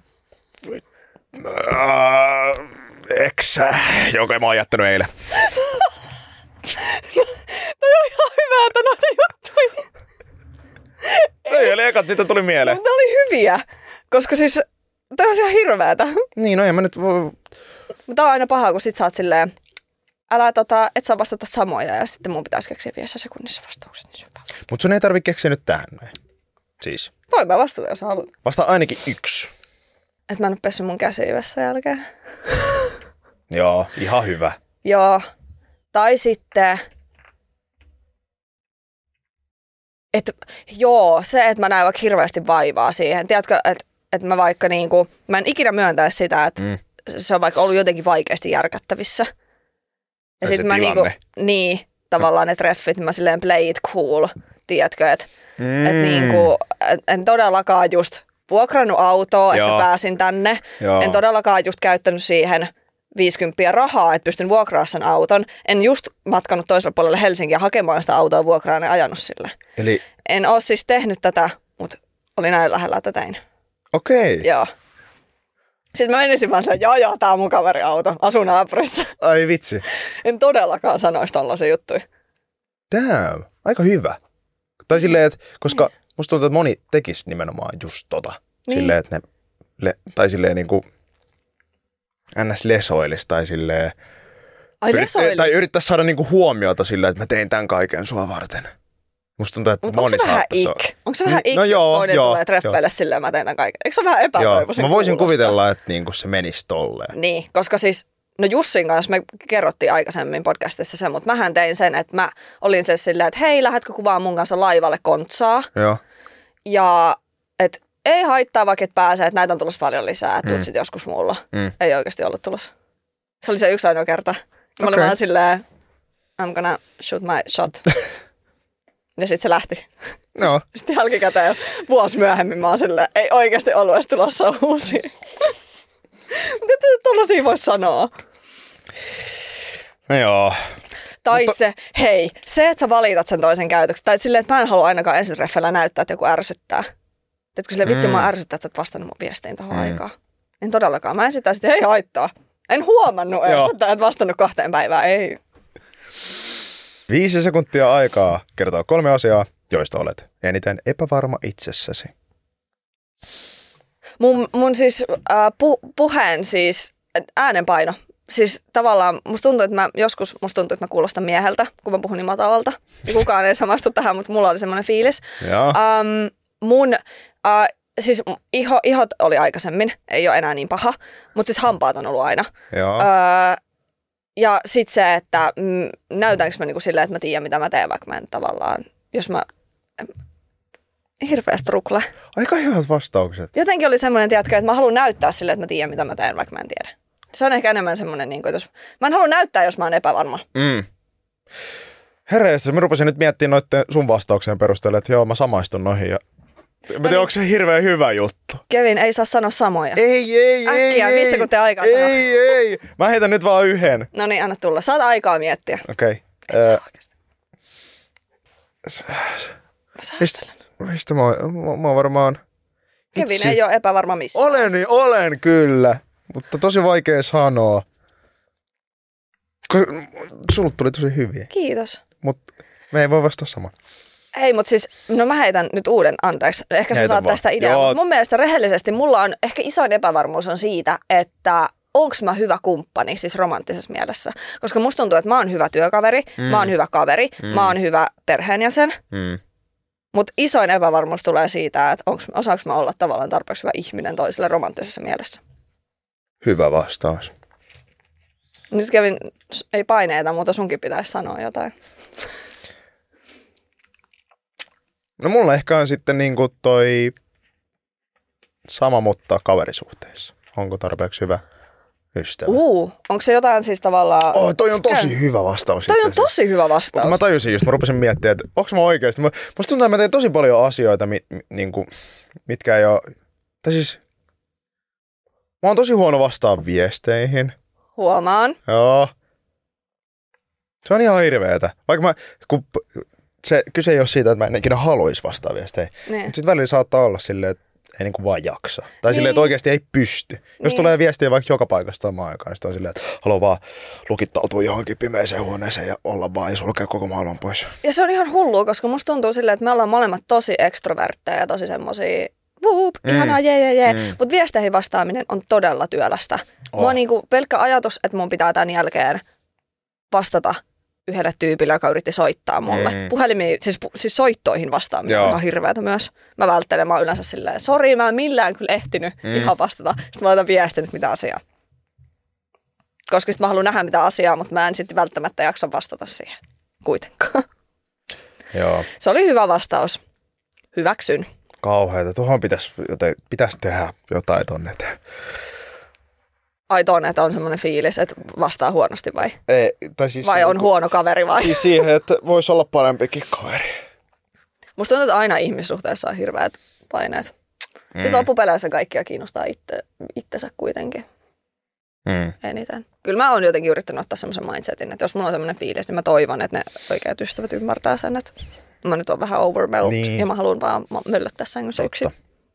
äh, eksä, jonka mä oon jättänyt eilen. No on ihan hyvää, että noita juttuja. Ei, eli ekat niitä tuli mieleen. Mutta ne oli hyviä, koska siis toi on ihan hirveetä. Niin, no en mä nyt voi... Mutta on aina pahaa, kun sit sä oot silleen, älä tota, et saa vastata samoja ja sitten mun pitäisi keksiä viidessä sekunnissa vastaukset. Niin Mut sun ei tarvi keksiä nyt tähän näin. Siis. Voin mä vastata, jos haluat. Vasta ainakin yksi. Et mä en oo pessy mun käsiä vessan jälkeen. Joo, ihan hyvä. Joo. Tai sitten... Et, joo, se, että mä näen vaikka hirveästi vaivaa siihen. Tiedätkö, että et mä vaikka niinku... Mä en ikinä myöntäisi sitä, että mm. se on vaikka ollut jotenkin vaikeasti järkättävissä. Ja, ja sit mä niinku... Niin, tavallaan ne treffit, mä silleen play it cool. Tiedätkö, että mm. et niinku... Et, en todellakaan just vuokrannut autoa, joo. että pääsin tänne. Joo. En todellakaan just käyttänyt siihen... viisikymmentä rahaa, että pystyn vuokraamaan sen auton. En just matkanut toisella puolella Helsinkiä hakemaan sitä autoa vuokraan ja ajanut sille. Eli... En ole siis tehnyt tätä, mutta oli näin lähellä, että tein. Okei. Okay. Joo. Sitten mä menisin vaan silleen, joo joo, tää on mun kaveriauto, asun naapurissa. Ai vitsi. En todellakaan sanoisi tollaisia juttuja. Damn, aika hyvä. Tai silleen, että koska musta tuntuu, että moni tekisi nimenomaan just tota. Niin. Silleen, että ne, le, tai silleen niinku... ns. Lesoilis tai silleen... Ai lesoilis? Tai yrittäisi saada niinku huomiota silleen, että mä tein tämän kaiken sua varten. Musta tuntuu, että mut moni saattaisi... Onko se vähän ik? Onko se vähän ik, no jos joo, toinen joo, tulee treffeille silleen, mä teen tämän kaiken? Eikö se ole vähän epätoivoisen Mä voisin kuulostaa? kuvitella, että niinku se menisi tolleen. Niin, koska siis... No Jussin kanssa me kerrottiin aikaisemmin podcastissa sen, mutta mähän tein sen, että mä olin se silleen, että hei, lähdetkö kuvaamaan mun kanssa laivalle kontsaa? Joo. Ja että ei haittaa, vaikka et pääse, että näitä on tulossa paljon lisää, että mm. tuut sit joskus mulla. Mm. Ei oikeasti ollut tulossa. Se oli se yksi ainoa kerta. Mä okay. olin vaan silleen, I'm gonna shoot my shot. Ja sit se lähti. No. Sitten jälkikäteen vuosi myöhemmin mä oon silleen, ei oikeasti ollut edes tulossa uusia. Mutta et tollasia vois sanoa. No joo. Tai Mutta... se, hei, se, että sä valitat sen toisen käytöksen. Tai silleen, että mä en halua ainakaan ensitreffeillä näyttää, että joku ärsyttää. Tiedätkö silleen, vitsi, mm. mä ärsyttää, että sä et vastannut mun viestiin tohon mm. aikaan. En todellakaan. Mä en sitä sitten, ei haittaa. En huomannut edes, että et vastannut kahteen päivään. Ei. Viisi sekuntia aikaa kertoa kolme asiaa, joista olet eniten epävarma itsessäsi. Mun, mun siis äh, pu, puheen siis äänenpaino. Siis tavallaan musta tuntuu, että mä joskus musta tuntuu, että mä kuulostan mieheltä, kun mä puhun niin matalalta. Ja kukaan ei samastu tähän, mutta mulla oli semmoinen fiilis. Um, mun, uh, siis iho, ihot oli aikaisemmin, ei ole enää niin paha, mutta siis hampaat on ollut aina. Uh, ja sit se, että mm, näytänkö mä niinku silleen, että mä tiedän mitä mä teen, vaikka mä en tavallaan, jos mä... Hirveästi rukle. Aika hyvät vastaukset. Jotenkin oli semmoinen, tiedätkö, että mä haluan näyttää silleen, että mä tiedän mitä mä teen, vaikka mä en tiedä. Se on ehkä enemmän semmoinen, niin kuin, jos... Mä en halua näyttää, jos mä oon epävarma. Mm. Herreistä, mä rupesin nyt miettimään noitten sun vastauksien perusteella, että joo, mä samaistun noihin. Ja... Mä tiedän, no niin. Onko se hirveän hyvä juttu? Kevin, ei saa sanoa samoja. Ei, ei, Äkkiä, ei. Äkkiä, viisi sekuntia aikaa ei, sanoa. Ei, ei. Mä heitän nyt vaan yhden. No niin, anna tulla. Saat aikaa miettiä. Okei. Okay. Et saa oikeasti. Mä säästelen. Mistä mä, mä, mä varmaan... Kevin Itse. Ei ole epävarma missään. Olen, olen kyllä, mutta tosi vaikea sanoa. Sulla tuli tosi hyviä. Kiitos. Mutta me ei voi vastata samaan. Ei, mutta siis, no mä heitän nyt uuden, anteeksi. Ehkä sä saat tästä ideaa. Mun mielestä rehellisesti mulla on, ehkä isoin epävarmuus on siitä, että onko mä hyvä kumppani, siis romanttisessa mielessä. Koska musta tuntuu, että mä oon hyvä työkaveri, mm. mä oon hyvä kaveri, mm. mä oon hyvä perheenjäsen. Mm. Mutta isoin epävarmuus tulee siitä, että onks, osaanko mä olla tavallaan tarpeeksi hyvä ihminen toiselle romanttisessa mielessä. Hyvä vastaus. Nyt Kevin, ei paineita, mutta sunkin pitäisi sanoa jotain. No mulla ehkä on sitten niinku toi sama, mutta kaverisuhteessa. Onko tarpeeksi hyvä ystävä? Uu, onko se jotain siis tavallaan... Oh, toi on tosi hyvä vastaus. Toi on tosi hyvä vastaus. Mä tajusin just, mä rupesin miettimään, että onko mä oikeasti... Mä, musta tuntuu, että mä teen tosi paljon asioita, mi, mi, niinku, mitkä ei ole... Tai siis... Mä oon tosi huono vastaan viesteihin. Huomaan. Joo. Se on ihan hirveetä. Vaikka mä, kun se kyse ei ole siitä, että mä en ikinä haluaisi vastaa viestejä. Niin. Mutta sitten välillä saattaa olla silleen, että ei niinku vaan jaksa. Tai niin. silleen, että oikeasti ei pysty. Jos niin. tulee viestiä vaikka joka paikasta samaan aikaan, niin sitten on silleen, että haluaa vaan lukittautua johonkin pimeiseen huoneeseen ja olla vaan ja sulkea koko maailman pois. Ja se on ihan hullua, koska musta tuntuu silleen, että me ollaan molemmat tosi ekstrovertteja ja tosi semmosia vuup, mm. ihanaa, jee, jee, jee. Mm. Mutta viesteihin vastaaminen on todella työlästä. Oh. Mua niinku pelkkä ajatus, että mun pitää tämän jälkeen vastata yhdelle tyypille, joka yritti soittaa mulle. Mm. Puhelimiin, siis, siis soittoihin vastaaminen on ihan hirveätä myös. Mä välttelen, mä oon yleensä silleen, sori, mä en millään kyllä ehtinyt mm. ihan vastata. Sitten mä laitan viestin, mitä asiaa. Koska sitten mä haluan nähdä mitä asiaa, mutta mä en sitten välttämättä jaksa vastata siihen kuitenkaan. Joo. Se oli hyvä vastaus. Hyväksyn. Kauheeta. Tuohon pitäisi, joten, pitäisi tehdä jotain tonne eteen. Ai tuonne, että on semmoinen fiilis, että vastaa huonosti vai? Ei, tai siis vai on huono kaveri vai? Siis siihen, että voisi olla parempikin kaveri. Musta tuntuu, että aina ihmissuhteessa on hirveät paineet. Mm. Sitten loppupeleissä kaikkia kiinnostaa itse, itsensä kuitenkin. Mm. Eniten. Kyllä mä oon jotenkin yrittänyt ottaa semmoisen mindsetin, että jos mulla on semmoinen fiilis, niin mä toivon, että ne oikeat ystävät ymmärtää sen, että mä nyt oon vähän overwhelmed niin. ja mä haluan vaan möllöttää sängyssä yksin.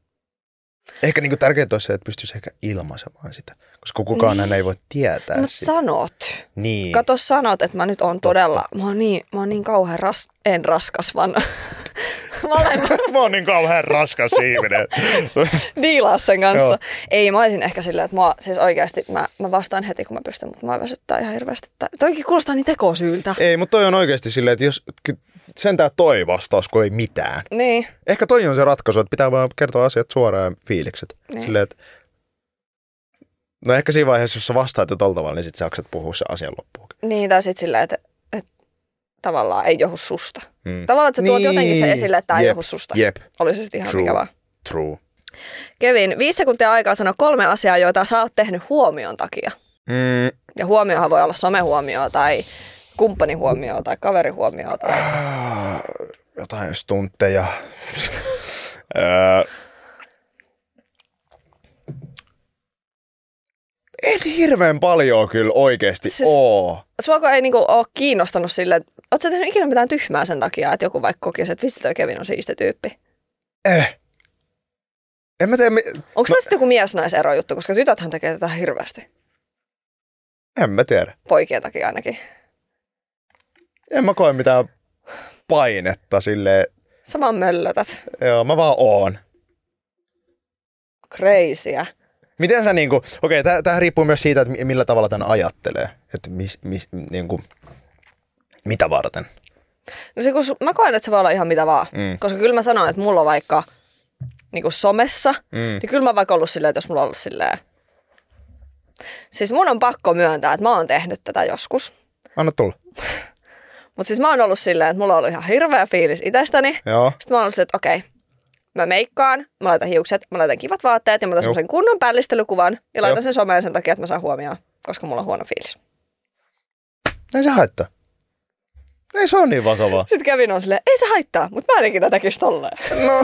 Ehkä niin tärkeintä on se, että pystyisi ehkä ilmaisemaan sitä, koska kukaan niin. ei voi tietää no, sitä. sanot. Niin. Kato sanot, että mä nyt oon todella, mä oon niin, mä oon niin kauhean ras, en raskas, vaan mä, olen... mä oon niin kauhean raskas ihminen. Diilaa sen kanssa. Joo. Ei, mä olisin ehkä silleen, että mä, siis oikeasti mä, mä vastaan heti, kun mä pystyn, mutta mä väsyttää ihan hirveästi. Toikin kuulostaa niin tekosyyltä. Ei, mutta toi on oikeasti silleen, että jos sentään toi vastaus, kun ei mitään. Niin. Ehkä toi on se ratkaisu, että pitää vaan kertoa asiat suoraan ja fiilikset. Niin. Silleen, että no ehkä siinä vaiheessa, jos sä vastaat jo tolta tavalla, niin sit sä jaksat puhua sen asian loppuun. Niin, tai sit silleen, että, että tavallaan ei johdu susta. Hmm. Tavallaan, että sä tuot niin. jotenkin se esille, että tää ei johdu susta. Jep. Olisi sitten ihan True. mikä vaan. True. Kevin, viisi sekuntia aikaa sanoa kolme asiaa, joita sä oot tehnyt huomion takia. Mm. Ja huomiohan voi olla somehuomioon tai kumppanihuomioon tai kaverihuomioon. Tai... Ah, jotain stuntteja. En hirveän paljon kyllä oikeasti siis, oo. Suoko ei niinku ole kiinnostanut silleen, että oot sä tehnyt ikinä mitään tyhmää sen takia, että joku vaikka kokisi, että vitsi toi Kevin on siisti tyyppi? Eh. En mä tiedä. Mi- Onko no, tämä sitten joku mies-nais-ero juttu, koska tytöthän tekee tätä hirveästi? En mä tiedä. Poikien takia ainakin. En mä koe mitään painetta silleen. Sä vaan möllötät. Joo, mä vaan oon. Crazyä. Miten sä niinku, okei, okay, tämähän riippuu myös siitä, että millä tavalla tän ajattelee. Että mis, mis, niinku, mitä varten. No se, kun mä koen, että se voi olla ihan mitä vaan. Mm. Koska kyllä mä sanon, että mulla on vaikka niinku somessa, mm. niin kyllä mä vaikka ollut silleen, että jos mulla on ollut silleen. Siis mun on pakko myöntää, että mä oon tehnyt tätä joskus. Anna tulla. Mutta siis mä oon ollut silleen, että mulla on ollut ihan hirveä fiilis itsestäni. Joo. Sitten mä oon ollut silleen, että okei, mä meikkaan, mä laitan hiukset, mä laitan kivat vaatteet ja mä otan semmoisen kunnon pällistelykuvan ja laitan Joo. sen someen sen takia, että mä saan huomioon, koska mulla on huono fiilis. Ei se haittaa. Ei se ole niin vakavaa. Sitten Kevin on silleen, ei se haittaa, mutta mä en ikinä tekisi tolleen. No,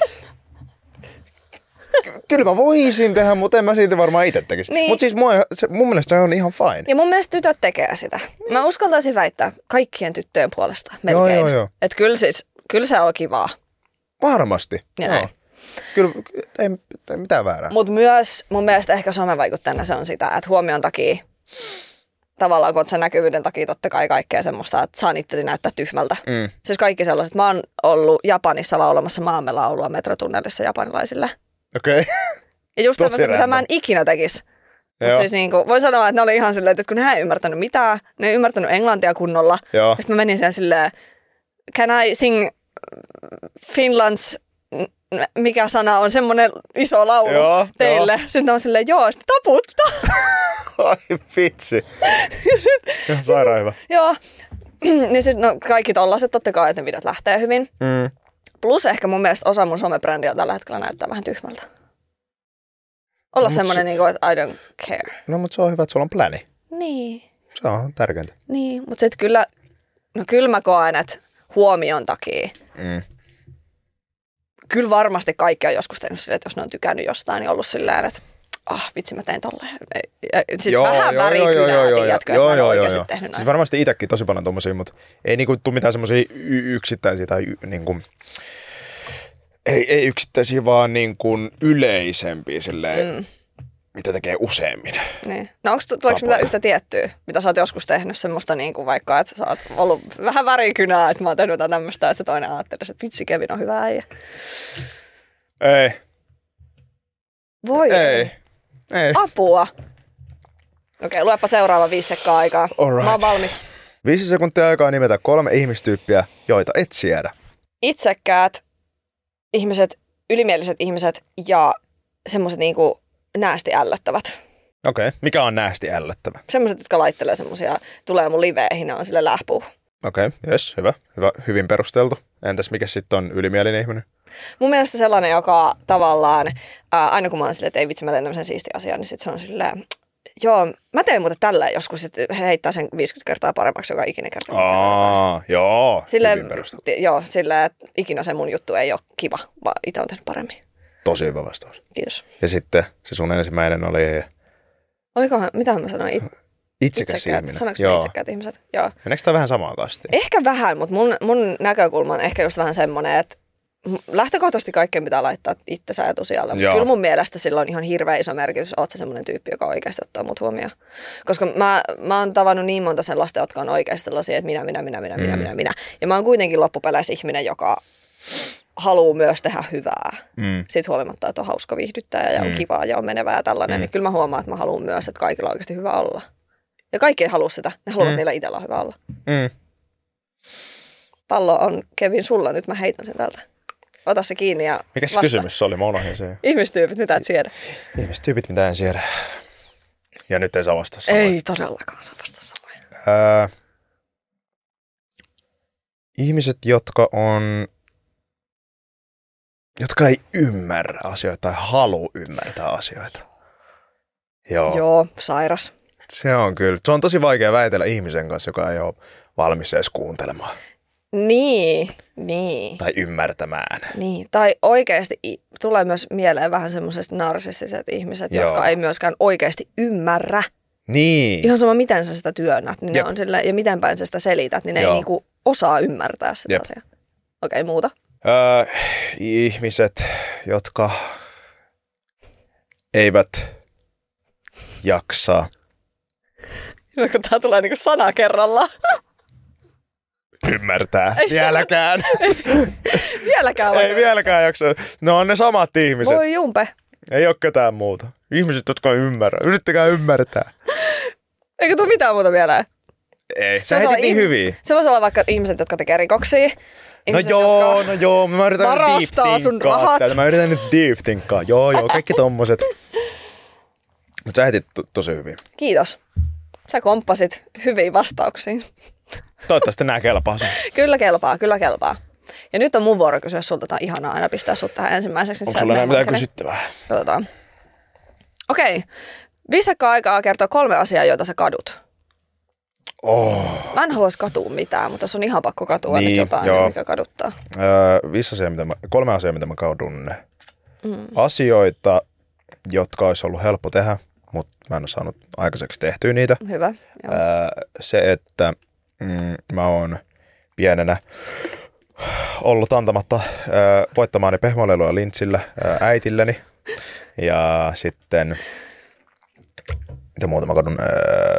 kyllä mä voisin tehdä, mutta en mä siitä varmaan itse tekisi. Niin. Mutta siis mun, se, mun mielestä se on ihan fine. Ja mun mielestä tytöt tekee sitä. Mä uskaltaisin väittää kaikkien tyttöjen puolesta melkein. Joo, joo, joo. Että kyllä, siis, kyllä se on kivaa. Varmasti. Ja näin. Kyllä ei, ei mitään väärää. Mutta myös mun mielestä ehkä somevaikuttajana se on sitä, että huomion takia, tavallaan kun sen näkyvyyden takia totta kai kaikkea semmoista, että saa niitä näyttää tyhmältä. Mm. Siis kaikki sellaiset. Mä oon ollut Japanissa laulamassa maamme laulua metrotunnelissa japanilaisille. Okei. Okay. Ja just tämmöistä, mitä mä en ikinä tekisi. Mutta siis niin kuin, voin sanoa, että ne oli ihan silleen, että kun ne ei ymmärtänyt mitään, ne ei ymmärtänyt englantia kunnolla. Joo. Ja sitten mä menin siellä silleen, can I sing Finlands, mikä sana on semmoinen iso laulu joo, teille. Jo. Sitten on silleen, joo, sitten taputtaa. Ai vitsi. Ihan sairaan hyvä. Joo. Niin sitten no, kaikki tollaset totta kai, että ne videot lähtee hyvin. Mm. Plus ehkä mun mielestä osa mun somebrändiä tällä hetkellä näyttää vähän tyhmältä. Olla no, semmoinen, se... niin kuin, että I don't care. No, mutta se on hyvä, että sulla on pläni. Niin. Se on tärkeintä. Niin, mutta sitten kyllä, no kyllä mä koen, että huomion takia. Mm. Kyllä varmasti kaikki on joskus tehnyt silleen, että jos ne on tykännyt jostain, niin ollut silleen, että ah vitsi mä tein tolleen. Siis joo, vähän joo, värikynää, joo, joo, joo, tiedätkö, joo, että mä en joo, oikeasti joo. tehnyt näin. Siis varmasti itsekin tosi paljon tommosia, mutta ei niinku tule mitään semmosia y- yksittäisiä tai y- niinku, ei, ei yksittäisiä, vaan niinku yleisempiä silleen, mm. mitä tekee useammin. Niin. No onko tuleeko mitään yhtä tiettyä, mitä sä oot joskus tehnyt semmoista niin kuin vaikka, että sä oot ollut vähän värikynää, että mä oon tehnyt jotain tämmöistä, että se toinen ajattelisi, että vitsi Kevin on hyvä äijä. Ei. Voi Ei. Ei. Apua. Okei, luepa seuraava viisi sekkaa aikaa. Alright. Mä oon valmis. Viisi sekuntia aikaa nimetä kolme ihmistyyppiä, joita et siedä. Itsekkäät ihmiset, ylimieliset ihmiset ja semmoiset niinku näästi ällöttävät. Okei. Okay. Mikä on näästi ällöttävä? Semmoiset, jotka laittelee semmoisia, tulee mun liveihin, ne on sille lähpuu. Okei, okay. Jes, hyvä. hyvä. Hyvin perusteltu. Entäs mikä sitten on ylimielinen ihminen? Mun mielestä sellainen, joka tavallaan, ää, aina kun mä oon silleen, että ei vitsi, mä teen tämmöisen siisti asian, niin sit se on silleen, joo, mä teen muuten tälleen joskus, sit he heittää sen viisikymmentä kertaa paremmaksi joka ikinen kerta. Aa, joo, silleen, hyvin perusteltu. t- joo, silleen, että ikinä se mun juttu ei ole kiva, vaan itse on tehnyt paremmin. Tosi hyvä vastaus. Kiitos. Ja sitten se sun ensimmäinen oli Olikohan, mitähän mä sanoin? It- itsekäs itsekkäät. ihminen. Sanoinko mä itsekkäät ihmiset? Joo. Meneekö tämä vähän samaan kastiin? Ehkä vähän, mutta mun, mun näkökulma on ehkä just vähän semmoinen, että lähtökohtaisesti kaikkeen pitää laittaa itsensä etusijalle, mutta kyllä mun mielestä sillä on ihan hirveän iso merkitys, oot sä semmoinen tyyppi, joka oikeasti ottaa mut huomioon. Koska mä, mä oon tavannut niin monta sellaista, jotka on oikeasti sellaisia, että minä, minä, minä, minä, mm. minä, minä, minä. Ja mä oon kuitenkin loppupeleissä ihminen, joka haluaa myös tehdä hyvää. Mm. Siitä huolimatta, että on hauska viihdyttää ja on mm. kivaa ja on menevää ja tällainen, mm. niin kyllä mä huomaan, että mä haluan myös, että kaikilla on oikeasti hyvä olla. Ja kaikki ei halua sitä, ne haluavat mm. niillä itsellä hyvä olla. Mm. Pallo on Kevin sulla, nyt mä heitän sen tältä. Ota se kiinni ja mikä se vasta. kysymys oli? Mä unohdin sen. Ihmistyypit, mitä et siedä? Ihmistyypit, mitä en siedä. Ja nyt ei saa vastata samoja. Ei todellakaan saa vastata samoja. Ää, ihmiset, jotka on... jotka ei ymmärrä asioita tai halua ymmärtää asioita. Joo. Joo, sairas. Se on kyllä. Se on tosi vaikea väitellä ihmisen kanssa, joka ei ole valmis edes kuuntelemaan. Niin, niin. Tai ymmärtämään. Niin, tai oikeasti tulee myös mieleen vähän semmoiset narsistiset ihmiset, Joo. jotka ei myöskään oikeasti ymmärrä. Niin. Ihan sama, miten sä sitä työnnät, niin ne on sille, ja miten päin sä sitä selität, niin ne Joo. ei niinku osaa ymmärtää sitä Jep. asiaa. Okei, muuta. Öö, ihmiset, jotka eivät jaksa. No, kun tää tulee niinku sana kerrallaan. Ymmärtää. Vieläkään. vieläkään vai? Ei vieläkään jaksa. Ne on ne samat ihmiset. Voi jumpe. Ei ole ketään muuta. Ihmiset, jotka ei ymmärrä. Yrittäkää ymmärtää. Eikö tule mitään muuta vielä? Ei. Sä heitit niin hyviä. Se voisi olla vaikka ihmiset, jotka tekee rikoksia. Ihmiset, no joo, no joo. Mä yritän nyt deep sun rahat. Mä yritän nyt deep thinkkaa. Joo, joo. Kaikki tommoset. Mutta sä heitit to- tosi hyvin. Kiitos. Sä komppasit hyviin vastauksiin. Toivottavasti nää kelpaa sun. Kyllä kelpaa, kyllä kelpaa. Ja nyt on mun vuoro kysyä sulta. Tää on ihanaa aina pistää sut tähän ensimmäiseksi. Onko sulla enää mitään kysyttävää? Katsotaan. Okei. Viisakkaa aikaa kertoa kolme asiaa, joita sä kadut. Oh. Mä en haluaisi katua mitään, mutta jos on ihan pakko katua niin, nyt jotain, joo. mikä kaduttaa. Öö, viisi asiaa, mitä mä, kolme asiaa, mitä mä kadun. Mm. Asioita, jotka olisi ollut helppo tehdä, mutta mä en ole saanut aikaiseksi tehtyä niitä. Hyvä. Öö, se, että mm, mä oon pienenä ollut antamatta öö, voittamaani pehmoleilua lintsillä öö, äitilleni. Ja sitten, mitä muuta mä kadun? Öö,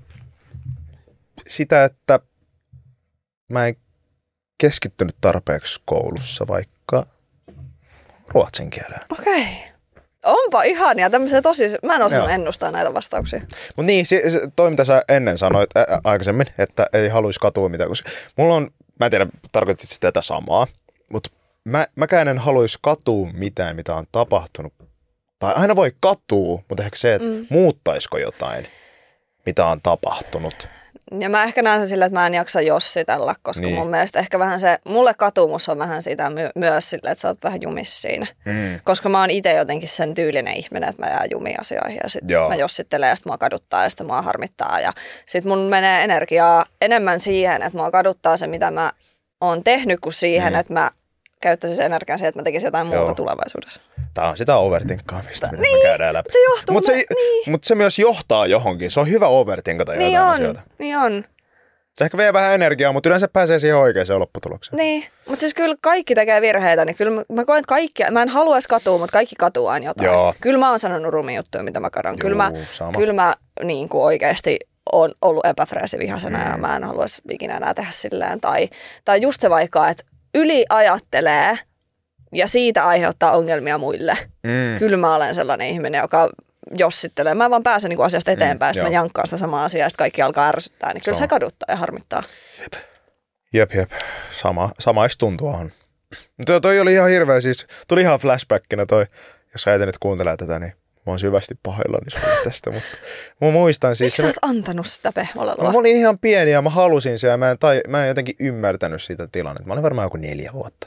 sitä, että mä en keskittynyt tarpeeksi koulussa vaikka ruotsin kieleen. Okei. Okay. Onpa ihania. Tämmöisiä tosi... Mä en osannut ennustaa näitä vastauksia. Mutta niin, se, se, toi mitä sä ennen sanoit ä, aikaisemmin, että ei haluaisi katua mitään. Koska mulla on, mä en tiedä, tarkoitit sitä tätä samaa, mutta mä, mäkään en haluaisi katua mitään, mitä on tapahtunut. Tai aina voi katua, mutta ehkä se, että mm. muuttaisiko jotain, mitä on tapahtunut. Ja mä ehkä näen sen sillä, että mä en jaksa jossitella, koska niin. mun mielestä ehkä vähän se, mulle katumus on vähän sitä my- myös sillä, että sä oot vähän jumissa siinä. Mm. Koska mä oon itse jotenkin sen tyylinen ihminen, että mä jään jumiin asioihin ja sit Joo. mä jossittelen ja sit mua kaduttaa ja sit mua harmittaa. Ja sit mun menee energiaa enemmän siihen, että mua kaduttaa se, mitä mä oon tehnyt, kuin siihen, mm. että mä käyttäisin sen energian siihen, että mä tekisin jotain muuta Joo. tulevaisuudessa. Tää on sitä overtinkkaamista, mitä niin, me käydään läpi. Se johtuu. Mutta se, niin. mut se myös johtaa johonkin. Se on hyvä overtinkata Niin jotain on, asioita. niin on. Se ehkä vie vähän energiaa, mutta yleensä pääsee siihen oikeaan lopputulokseen. Niin, mutta siis kyllä kaikki tekee virheitä, niin kyllä mä, mä koen, että kaikki, mä en haluaisi katua, mutta kaikki katuu aina jotain. Joo. Kyllä mä oon sanonut rumia juttuja, mitä mä kadon. Kyllä mä, sama. kyllä mä niin kuin oikeasti on ollut epäfreesi vihasena mm. ja mä en haluaisi ikinä enää tehdä silleen. Tai, tai just se vaikka, että yli ajattelee ja siitä aiheuttaa ongelmia muille. Mm. Kyllä mä olen sellainen ihminen, joka jossittelee. Mä vaan pääsen niin asiasta eteenpäin, mm, sitten mä jankkaan sitä samaa asiaa, sitten kaikki alkaa ärsyttää. Niin kyllä se kaduttaa ja harmittaa. Jep, jep. jep. Sama, samaistuntua on. Toi, toi oli ihan hirveä, siis tuli ihan flashbackina toi, jos äiti nyt kuuntelee tätä, niin mä oon syvästi pahoillani sulle tästä, mutta mä muistan siis... Miksi sä oot antanut sitä pehmolelua? Mä olin ihan pieni ja mä halusin sen ja mä en, tai, mä en jotenkin ymmärtänyt sitä tilannetta. Mä olin varmaan joku neljä vuotta.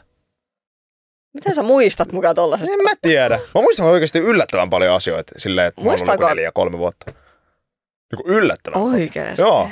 Miten sä muistat mukaan tollasesta? En mä tiedä. Mä muistan oikeasti yllättävän paljon asioita silleen, että mä oon ollut neljä kolme vuotta. Niin kuin yllättävän. Oikeesti? Joo.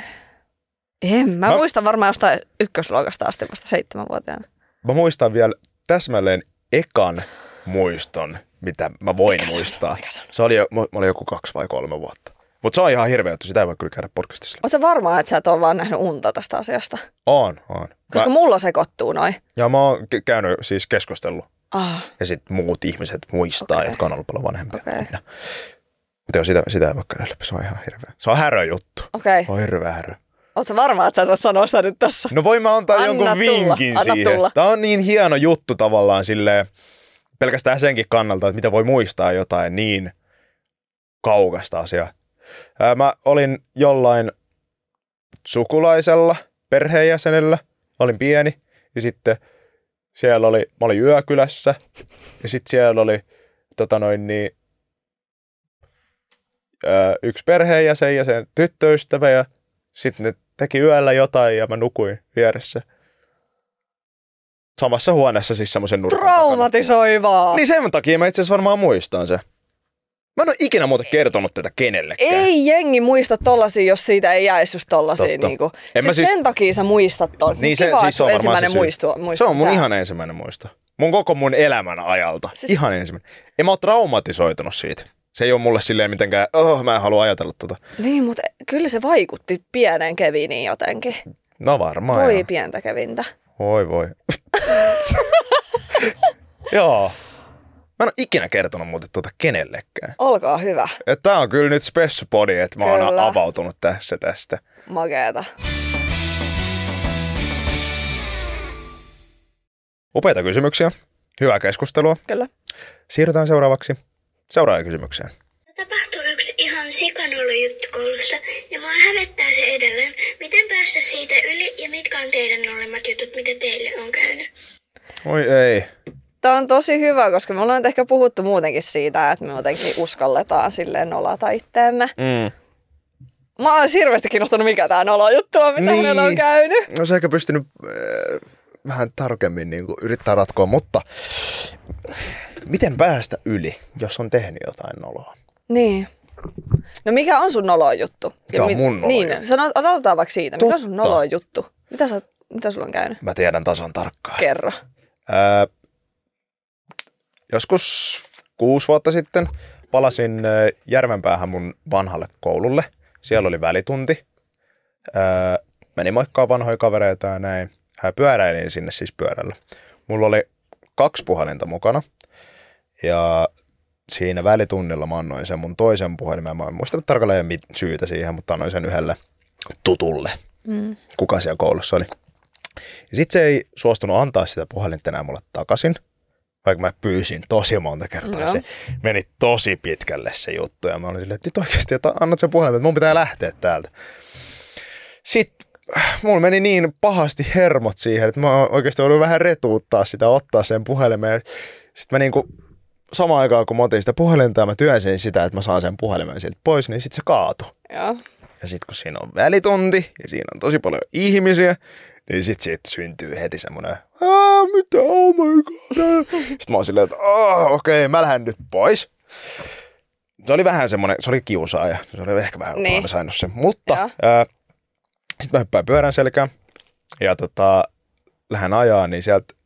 En. Mä, mä muistan varmaan jostain ykkösluokasta asti vasta seitsemänvuotiaana. Mä muistan vielä täsmälleen ekan muiston, mitä mä voin Mikä muistaa. Se, se oli, jo, mä olin joku kaksi vai kolme vuotta. Mutta se on ihan hirveä, että sitä ei voi kyllä käydä podcastissa. Oot sä varmaa, että sä et ole vaan nähnyt unta tästä asiasta? On, on. Koska mä... mulla sekoittuu noin. Ja mä oon käynyt siis keskustellut. Ah. Ja sitten muut ihmiset muistaa, okay. jotka on ollut paljon vanhempia. Okay. Mutta joo, sitä, sitä ei voi käydä läpi. Se on ihan hirveä. Se on härö juttu. Okay. Se on hirveä härö. Oot sä varma, että sä et voi sanoa sitä nyt tässä? No voin mä antaa Anna jonkun tulla. vinkin Anna siihen. tulla. Tämä on niin hieno juttu tavallaan silleen, pelkästään senkin kannalta, että mitä voi muistaa jotain niin kaukasta asiaa. Ää, mä olin jollain sukulaisella, perheenjäsenellä, olin pieni ja sitten siellä oli, mä olin yökylässä ja sitten siellä oli tota noin niin, ää, yksi perheenjäsen ja sen tyttöystävä ja sitten ne teki yöllä jotain ja mä nukuin vieressä. Samassa huoneessa siis semmoisen nurkan Traumatisoivaa! takana. Niin sen takia mä itse asiassa varmaan muistan sen. Mä en ole ikinä muuten kertonut tätä kenellekään. Ei jengi muista tollasia, jos siitä ei jäisi just tollasia. Niinku. Siis siis... sen takia sä muistat ton. Niin se, kiva, siis se on ensimmäinen se muisto, muisto. Se on mun tää. ihan ensimmäinen muisto. Mun koko mun elämän ajalta. Siis... Ihan ensimmäinen. En mä oo traumatisoitunut siitä. Se ei ole mulle silleen mitenkään, oh mä en halua ajatella tota. Niin, mutta kyllä se vaikutti pienen Keviniin jotenkin. No varmaan. Voi joo. pientä Kevintä. Voi voi. Joo. Mä en ole ikinä kertonut muuten tuota kenellekään. Olkaa hyvä. Että tää on kyllä nyt spessupodi, että mä oon avautunut tässä tästä. Makeeta. Upeita kysymyksiä. Hyvää keskustelua. Kyllä. Siirrytään seuraavaksi seuraajakysymykseen. Tapahtui yksi ihan sikanolo juttu koulussa ja mua hävettää se edelleen. Miten päästä siitä yli ja mitkä on teidän nolemmat jutut, mitä teille on käynyt? Oi ei. Tämä on tosi hyvä, koska me ollaan ehkä puhuttu muutenkin siitä, että me jotenkin uskalletaan silleen nolata itteemme. Mm. Mä oon hirveästi kiinnostunut, mikä tää nolo juttu on, mitä niin. meillä on käynyt. No se ehkä pystynyt äh, vähän tarkemmin niin kuin yrittää ratkoa, mutta miten päästä yli, jos on tehnyt jotain noloa? Niin. No mikä on sun noloa juttu? Mikä on mun noloa Niin, juttu? Sano, otetaan vaikka siitä. Totta. Mikä on sun noloa juttu? Mitä, sä, mitä sulla on käynyt? Mä tiedän tasan tarkkaan. Kerro. Ää, joskus kuusi vuotta sitten palasin Järvenpäähän mun vanhalle koululle. Siellä oli välitunti. Ää, menin moikkaa vanhoja kavereita ja näin. Ää, pyöräilin sinne siis pyörällä. Mulla oli kaksi puhelinta mukana. Ja siinä välitunnilla mä annoin sen mun toisen puhelimen. Mä en muista tarkalleen syytä siihen, mutta annoin sen yhdelle tutulle. Mm. Kuka siellä koulussa oli. Ja sit se ei suostunut antaa sitä puhelinta enää mulle takaisin, vaikka mä pyysin tosi monta kertaa. No. Se meni tosi pitkälle se juttu ja mä olin silleen, että nyt oikeasti, että annat sen puhelimen, että mun pitää lähteä täältä. Sitten mulla meni niin pahasti hermot siihen, että mä oikeasti voin vähän retuuttaa sitä, ottaa sen puhelimen. Sitten mä niinku samaan aikaan, kun mä otin sitä puhelinta ja mä työnsin sitä, että mä saan sen puhelimen sieltä pois, niin sitten se kaatui. Joo. Ja sitten kun siinä on välitunti ja siinä on tosi paljon ihmisiä, niin sit siitä syntyy heti semmoinen, aah, mitä, oh my god. Sitten mä oon silleen, että aah, okei, okay, mä lähden nyt pois. Se oli vähän semmoinen, se oli kiusaaja. Se oli ehkä vähän niin. Valmisainnut sen. Mutta sitten mä hyppään pyörän selkään ja tota, lähden ajaa, niin sieltä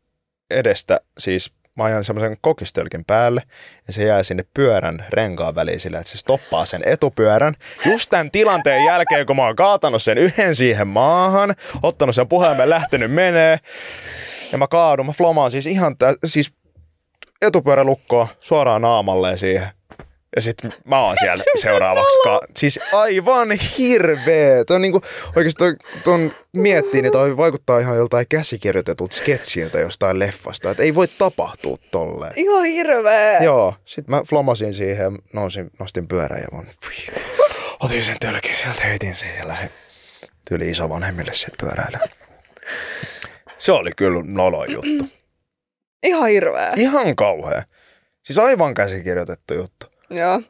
edestä, siis mä ajan semmoisen kokistölkin päälle, ja se jää sinne pyörän renkaan väliin sillä, että se stoppaa sen etupyörän. Just tämän tilanteen jälkeen, kun mä oon kaatanut sen yhden siihen maahan, ottanut sen puhelimen, lähtenyt menee, ja mä kaadun, mä flomaan siis ihan, tä- siis etupyörälukkoa suoraan naamalle siihen. Ja sit mä oon siellä seuraavaksi. Ka- siis aivan hirveä. Toi on niinku, oikeesti toi, ton miettii, niin toi vaikuttaa ihan joltain käsikirjoitetulta sketsiltä jostain leffasta. Et ei voi tapahtua tolleen. Ihan hirveä. Joo. Sit mä flomasin siihen ja nousin, nostin pyörän ja vaan, pui, otin sen tölkin sieltä, heitin siihen ja lähdin tyyli isovanhemmille sieltä pyöräilemään. Se oli kyllä nolo juttu. Ihan hirveä. Ihan kauhea. Siis aivan käsikirjoitettu juttu. Joo.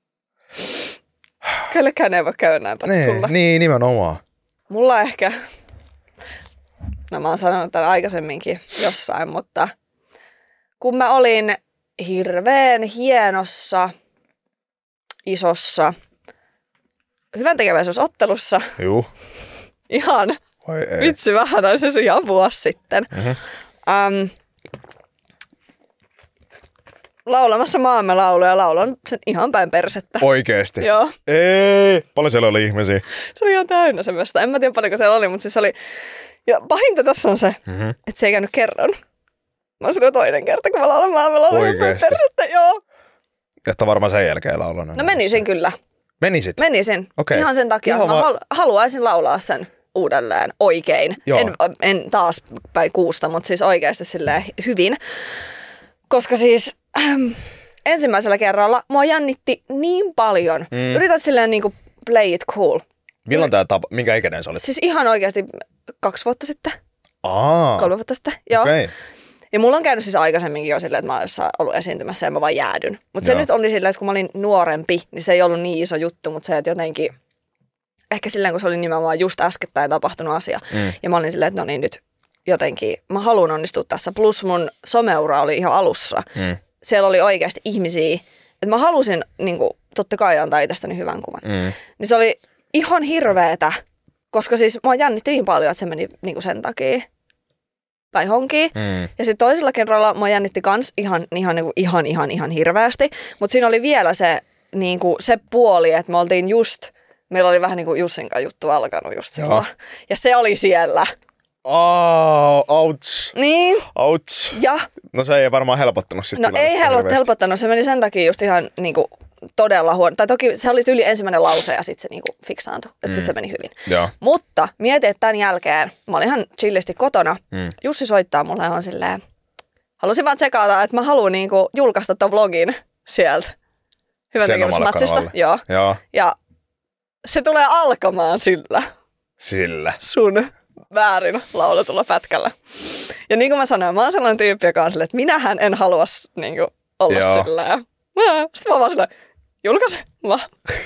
Kellekään ei voi käydä näin paitsi Niin, sulla. niin, nimenomaan. Mulla ehkä, no mä oon sanonut tämän aikaisemminkin jossain, mutta kun mä olin hirveän hienossa, isossa hyväntekeväisyysottelussa, Juu. ihan Vai ei? vitsi vähän, olisi se ihan vuosi sitten, Mm-hmm. um, laulamassa maamme lauluja, laulan sen ihan päin persettä. Oikeesti? Joo. Ei. Paljon siellä oli ihmisiä. Se oli ihan täynnä semmoista. En mä tiedä paljonko siellä oli, mutta siis oli... Ja pahinta tässä on se, Mm-hmm. että se ei käynyt kerran. Mä oon sanonut toinen kerta, kun mä laulan maamme lauluja päin Oikeesti? persettä. Joo. Että varmaan sen jälkeen laulanut. No menisin kyllä. Menisit? Menisin. Okei. Ihan sen takia, Ihan että mä vaan- hal- haluaisin laulaa sen uudelleen oikein. Joo. En, en taas päin kuusta, mutta siis oikeasti silleen hyvin. Koska siis ähm, ensimmäisellä kerralla mua jännitti niin paljon. Mm. Yritän silleen niinku play it cool. Milloin tää tapa... Minkä ikäinen sä olit? Siis ihan oikeasti kaksi vuotta sitten, Aa. kolme vuotta sitten. Joo. Okei. Ja mulla on käynyt siis aikaisemminkin jo silleen, että mä oon jossain ollut esiintymässä ja mä vaan jäädyn. Mutta se Joo. nyt oli silleen, että kun mä olin nuorempi, niin se ei ollut niin iso juttu, mutta se, että jotenkin, ehkä silleen, kun se oli nimenomaan just äskettäin tapahtunut asia. Mm. Ja mä olin silleen, että no niin nyt jotenkin, mä haluan onnistua tässä. Plus mun someura oli ihan alussa. Mm. Siellä oli oikeasti ihmisiä, että mä halusin niin kuin, totta kai antaa itsestäni hyvän kuvan. Mm. Niin se oli ihan hirveetä, koska siis mua jännitti niin paljon, että se meni niin kuin sen takia päin honkiin. Mm. Ja sitten toisella kerralla mua jännitti kans ihan, ihan, ihan, ihan, ihan, ihan hirveästi. Mutta siinä oli vielä se, niin kuin, se puoli, että me oltiin just, meillä oli vähän niin kuin Jussin kanssa juttu alkanut just silloin. Ja se oli siellä. Aa, ouch. Niin, Ouch. ja No se ei varmaan helpottanut sitten. no ei helpot, helpottanut, se meni sen takia just ihan niin kuin, todella huono. Tai toki se oli yli ensimmäinen lause ja sitten se niin kuin, fiksaantui, että mm. sitten se meni hyvin. Joo. Mutta mietin, että tämän jälkeen, mä olin ihan chillisti kotona, Mm. Jussi soittaa mulle ihan silleen, halusin vaan tsekata, että mä haluan niinku julkaista ton vlogin sieltä hyvän Sen omalla tekemismatsista. kanavalle. Joo. Joo. Ja se tulee alkamaan sillä Sillä. sun väärin lauletulla pätkällä. Ja niin kuin mä sanoin, mä oon sellainen tyyppi, joka on silleen, että minähän en halua niinku olla Joo. silleen. Sitten mä oon vaan silleen, julkaise vaan.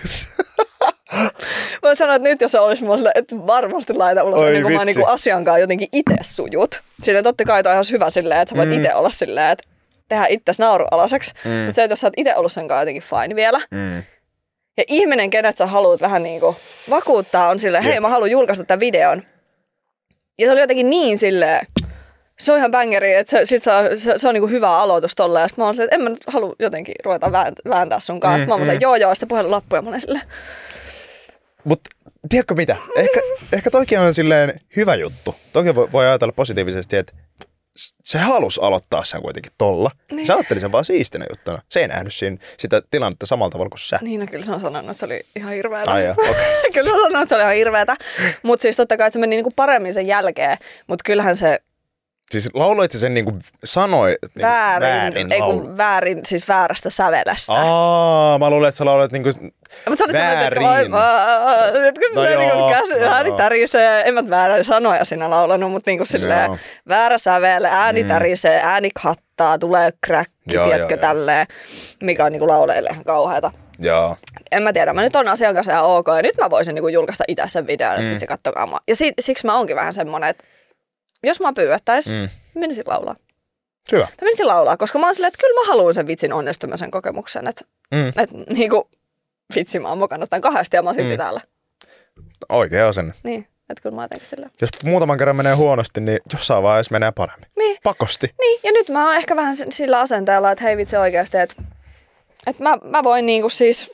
Mä sanoin, että nyt jos se olisi mulla silleen, että varmasti laita ulos, Oi niin kuin mä vitsi. niin asiankaan jotenkin itse sujut. Sitten totta kai toi on ihan hyvä silleen, että sä voit Mm. itse olla silleen, että tehdä itsesi naurualaiseksi. Mm. Mutta se, että jos sä oot itse ollut sen kanssa jotenkin fine vielä. Mm. Ja ihminen, kenet sä haluat vähän niin kuin vakuuttaa, on silleen, hei Jep. mä haluan julkaista tämän videon. Ja se oli jotenkin niin silleen, se on ihan bängeri, että se, sit se, on, se, se on niinku hyvä aloitus tolleen. Ja sit mä oon silleen, että en mä nyt halua jotenkin ruveta vääntää, vääntää sun kanssa. Mm, Mm, mä oon mm. silleen, joo joo, sitten puhelin loppu ja mä olin silleen, Mut tiedätkö mitä? Ehkä, ehkä toikin on silleen hyvä juttu. Toki voi, voi ajatella positiivisesti, että s- se halusi aloittaa sen kuitenkin tolla. Niin. Se ajatteli sen vaan siistinä juttuna. Se ei nähnyt siinä sitä tilannetta samalla tavalla kuin sä. niin no kyllä se on sanonut, että se oli ihan hirveetä. Ai jaa, okei. Kyllä se on sanonut, että se oli ihan hirveetä. Mutta siis totta kai, että se meni niinku paremmin sen jälkeen. Mutta kyllähän se Siis lauloit sä sen niinku sanoi niinku väärin, väärin ei laulu. kun väärin, siis väärästä sävelestä. Aa, mä luulen, että sä laulat niinku Mutta se oli semmoinen, että väärin. että kun No silleen niinku joo, käsi, no ääni joo. tärisee, en mä väärä sanoja siinä laulanut, mutta niinku silleen Joo. väärä sävele, ääni Mm. tärisee, ääni kattaa, tulee kräkki, Joo, tiedätkö, joo, joo. tälleen, mikä on niinku lauleille ihan kauheata. Joo. En mä tiedä, mä nyt on asian kanssa ihan ok, ja nyt mä voisin niinku julkaista itse sen videon, että Mm. vitsi kattokaa mua. Ja si- siksi mä oonkin vähän semmonen, että jos mä pyydettäis, Mm. mä menisin laulaa. Hyvä. Mä menisin laulaa, koska mä oon silleen, että kyllä mä haluan sen vitsin onnistumisen kokemuksen, että Mm. et, niinku, vitsi mä oon mokannut tämän kahdesti ja mä oon silti Mm. täällä. Oikea asenne. Niin. Että kyllä mä jotenkin sillä. Jos muutaman kerran menee huonosti, niin jossain vaiheessa menee paremmin. Niin. Pakosti. Niin, ja nyt mä oon ehkä vähän sillä asenteella, että hei vitsi oikeasti, että, että mä, mä voin niinku siis,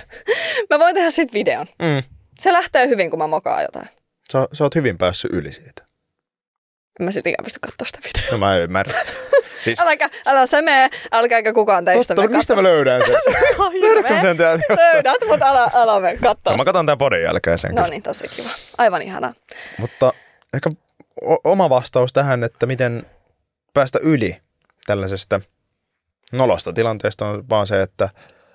mä voin tehdä siitä videon. Mm. Se lähtee hyvin, kun mä mokaan jotain. Sä, sä oot hyvin päässyt yli siitä. En mä sit ikään pysty katsoa sitä videoa. No mä ymmärrän. Siis, Äläkä, älä se mene, älkääkä kukaan teistä totta, mistä mä löydän sen? Löydätkö mä sen täältä jostain? Löydät, mutta älä, älä mene katsoa. No, mä katson tämän podin jälkeen sen. No niin, tosi kiva. Aivan ihanaa. Mutta ehkä o- oma vastaus tähän, että miten päästä yli tällaisesta nolosta tilanteesta on vaan se, että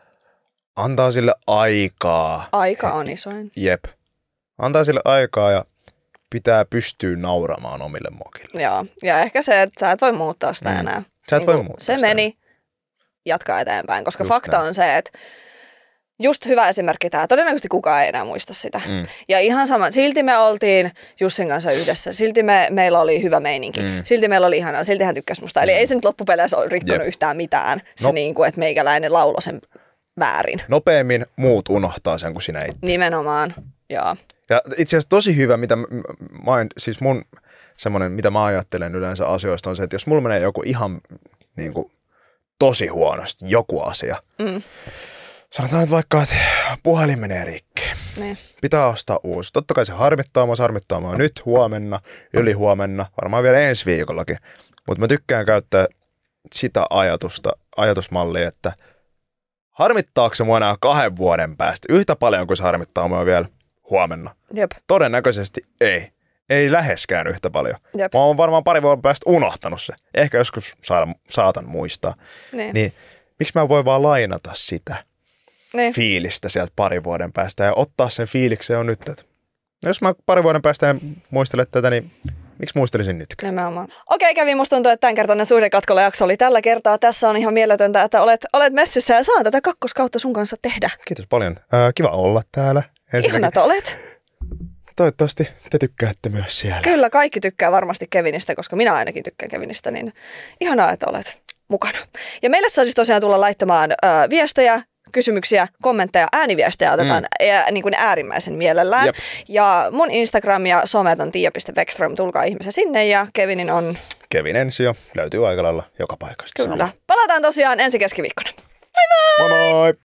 antaa sille aikaa. Aika on isoin. Jep. Antaa sille aikaa ja pitää pystyä nauramaan omille mokille. Joo, ja ehkä se, että sä et voi muuttaa sitä Mm. enää. Sä et Niin voi kuin muuttaa se sitä meni, jatkaa eteenpäin, koska Just fakta näin. on se, että just hyvä esimerkki tämä, todennäköisesti kukaan ei enää muista sitä. Mm. Ja ihan sama, silti me oltiin Jussin kanssa yhdessä, silti me, meillä oli hyvä meininki, Mm. silti meillä oli ihanaa, silti hän tykkäsi musta. Eli ei se nyt loppupeleissä ole rikkonut Jep. yhtään mitään, se No. niin kuin, että meikäläinen lauloi sen väärin. Nopeammin muut unohtaa sen kuin sinä itse. Nimenomaan, joo. Ja itse asiassa tosi hyvä, mitä mä, mä, siis mun semmoinen, mitä mä ajattelen yleensä asioista on se, että jos mulla menee joku ihan niin kuin, tosi huonosti, joku asia. Mm. Sanotaan nyt vaikka, että puhelin menee rikki. Niin. Pitää ostaa uusi. Totta kai se harmittaa mua, se harmittaa mua nyt, huomenna, yli huomenna, varmaan vielä ensi viikollakin. Mutta mä tykkään käyttää sitä ajatusta, ajatusmallia, että harmittaako se mua enää kahden vuoden päästä yhtä paljon kuin se harmittaa mua vielä huomenna? Jep. Todennäköisesti ei. Ei läheskään yhtä paljon. Jep. Mä oon varmaan pari vuoden päästä unohtanut se. Ehkä joskus saada, saatan muistaa. Niin. Niin miksi mä voin vaan lainata sitä Niin. fiilistä sieltä pari vuoden päästä ja ottaa sen fiiliksen jo nyt. Että no jos mä pari vuoden päästä en muistele tätä, niin miksi muistelisin nytkään? Nimenomaan. Okei, kävi. Musta tuntuu, että tämänkertainen suhdekatkolla-jakso oli tällä kertaa. Tässä on ihan mieletöntä, että olet, olet messissä ja saan tätä kakkoskautta sun kanssa tehdä. Kiitos paljon. Ää, kiva olla täällä. Ihana, että olet. Toivottavasti te tykkäätte myös siellä. Kyllä, kaikki tykkää varmasti Kevinistä, koska minä ainakin tykkään Kevinistä, niin ihanaa, että olet mukana. Ja meille saa siis tosiaan tulla laittamaan äh, viestejä, kysymyksiä, kommentteja, ääniviestejä otetaan mm. ää, niin kuin äärimmäisen mielellään. Jep. Ja mun Instagram ja somet on tiia piste vekström, tulkaa ihmeessä sinne ja Kevinin on... Kevin Ensio löytyy aika lailla joka paikasta. Kyllä. Sama. Palataan tosiaan ensi keskiviikkona. Moi moi!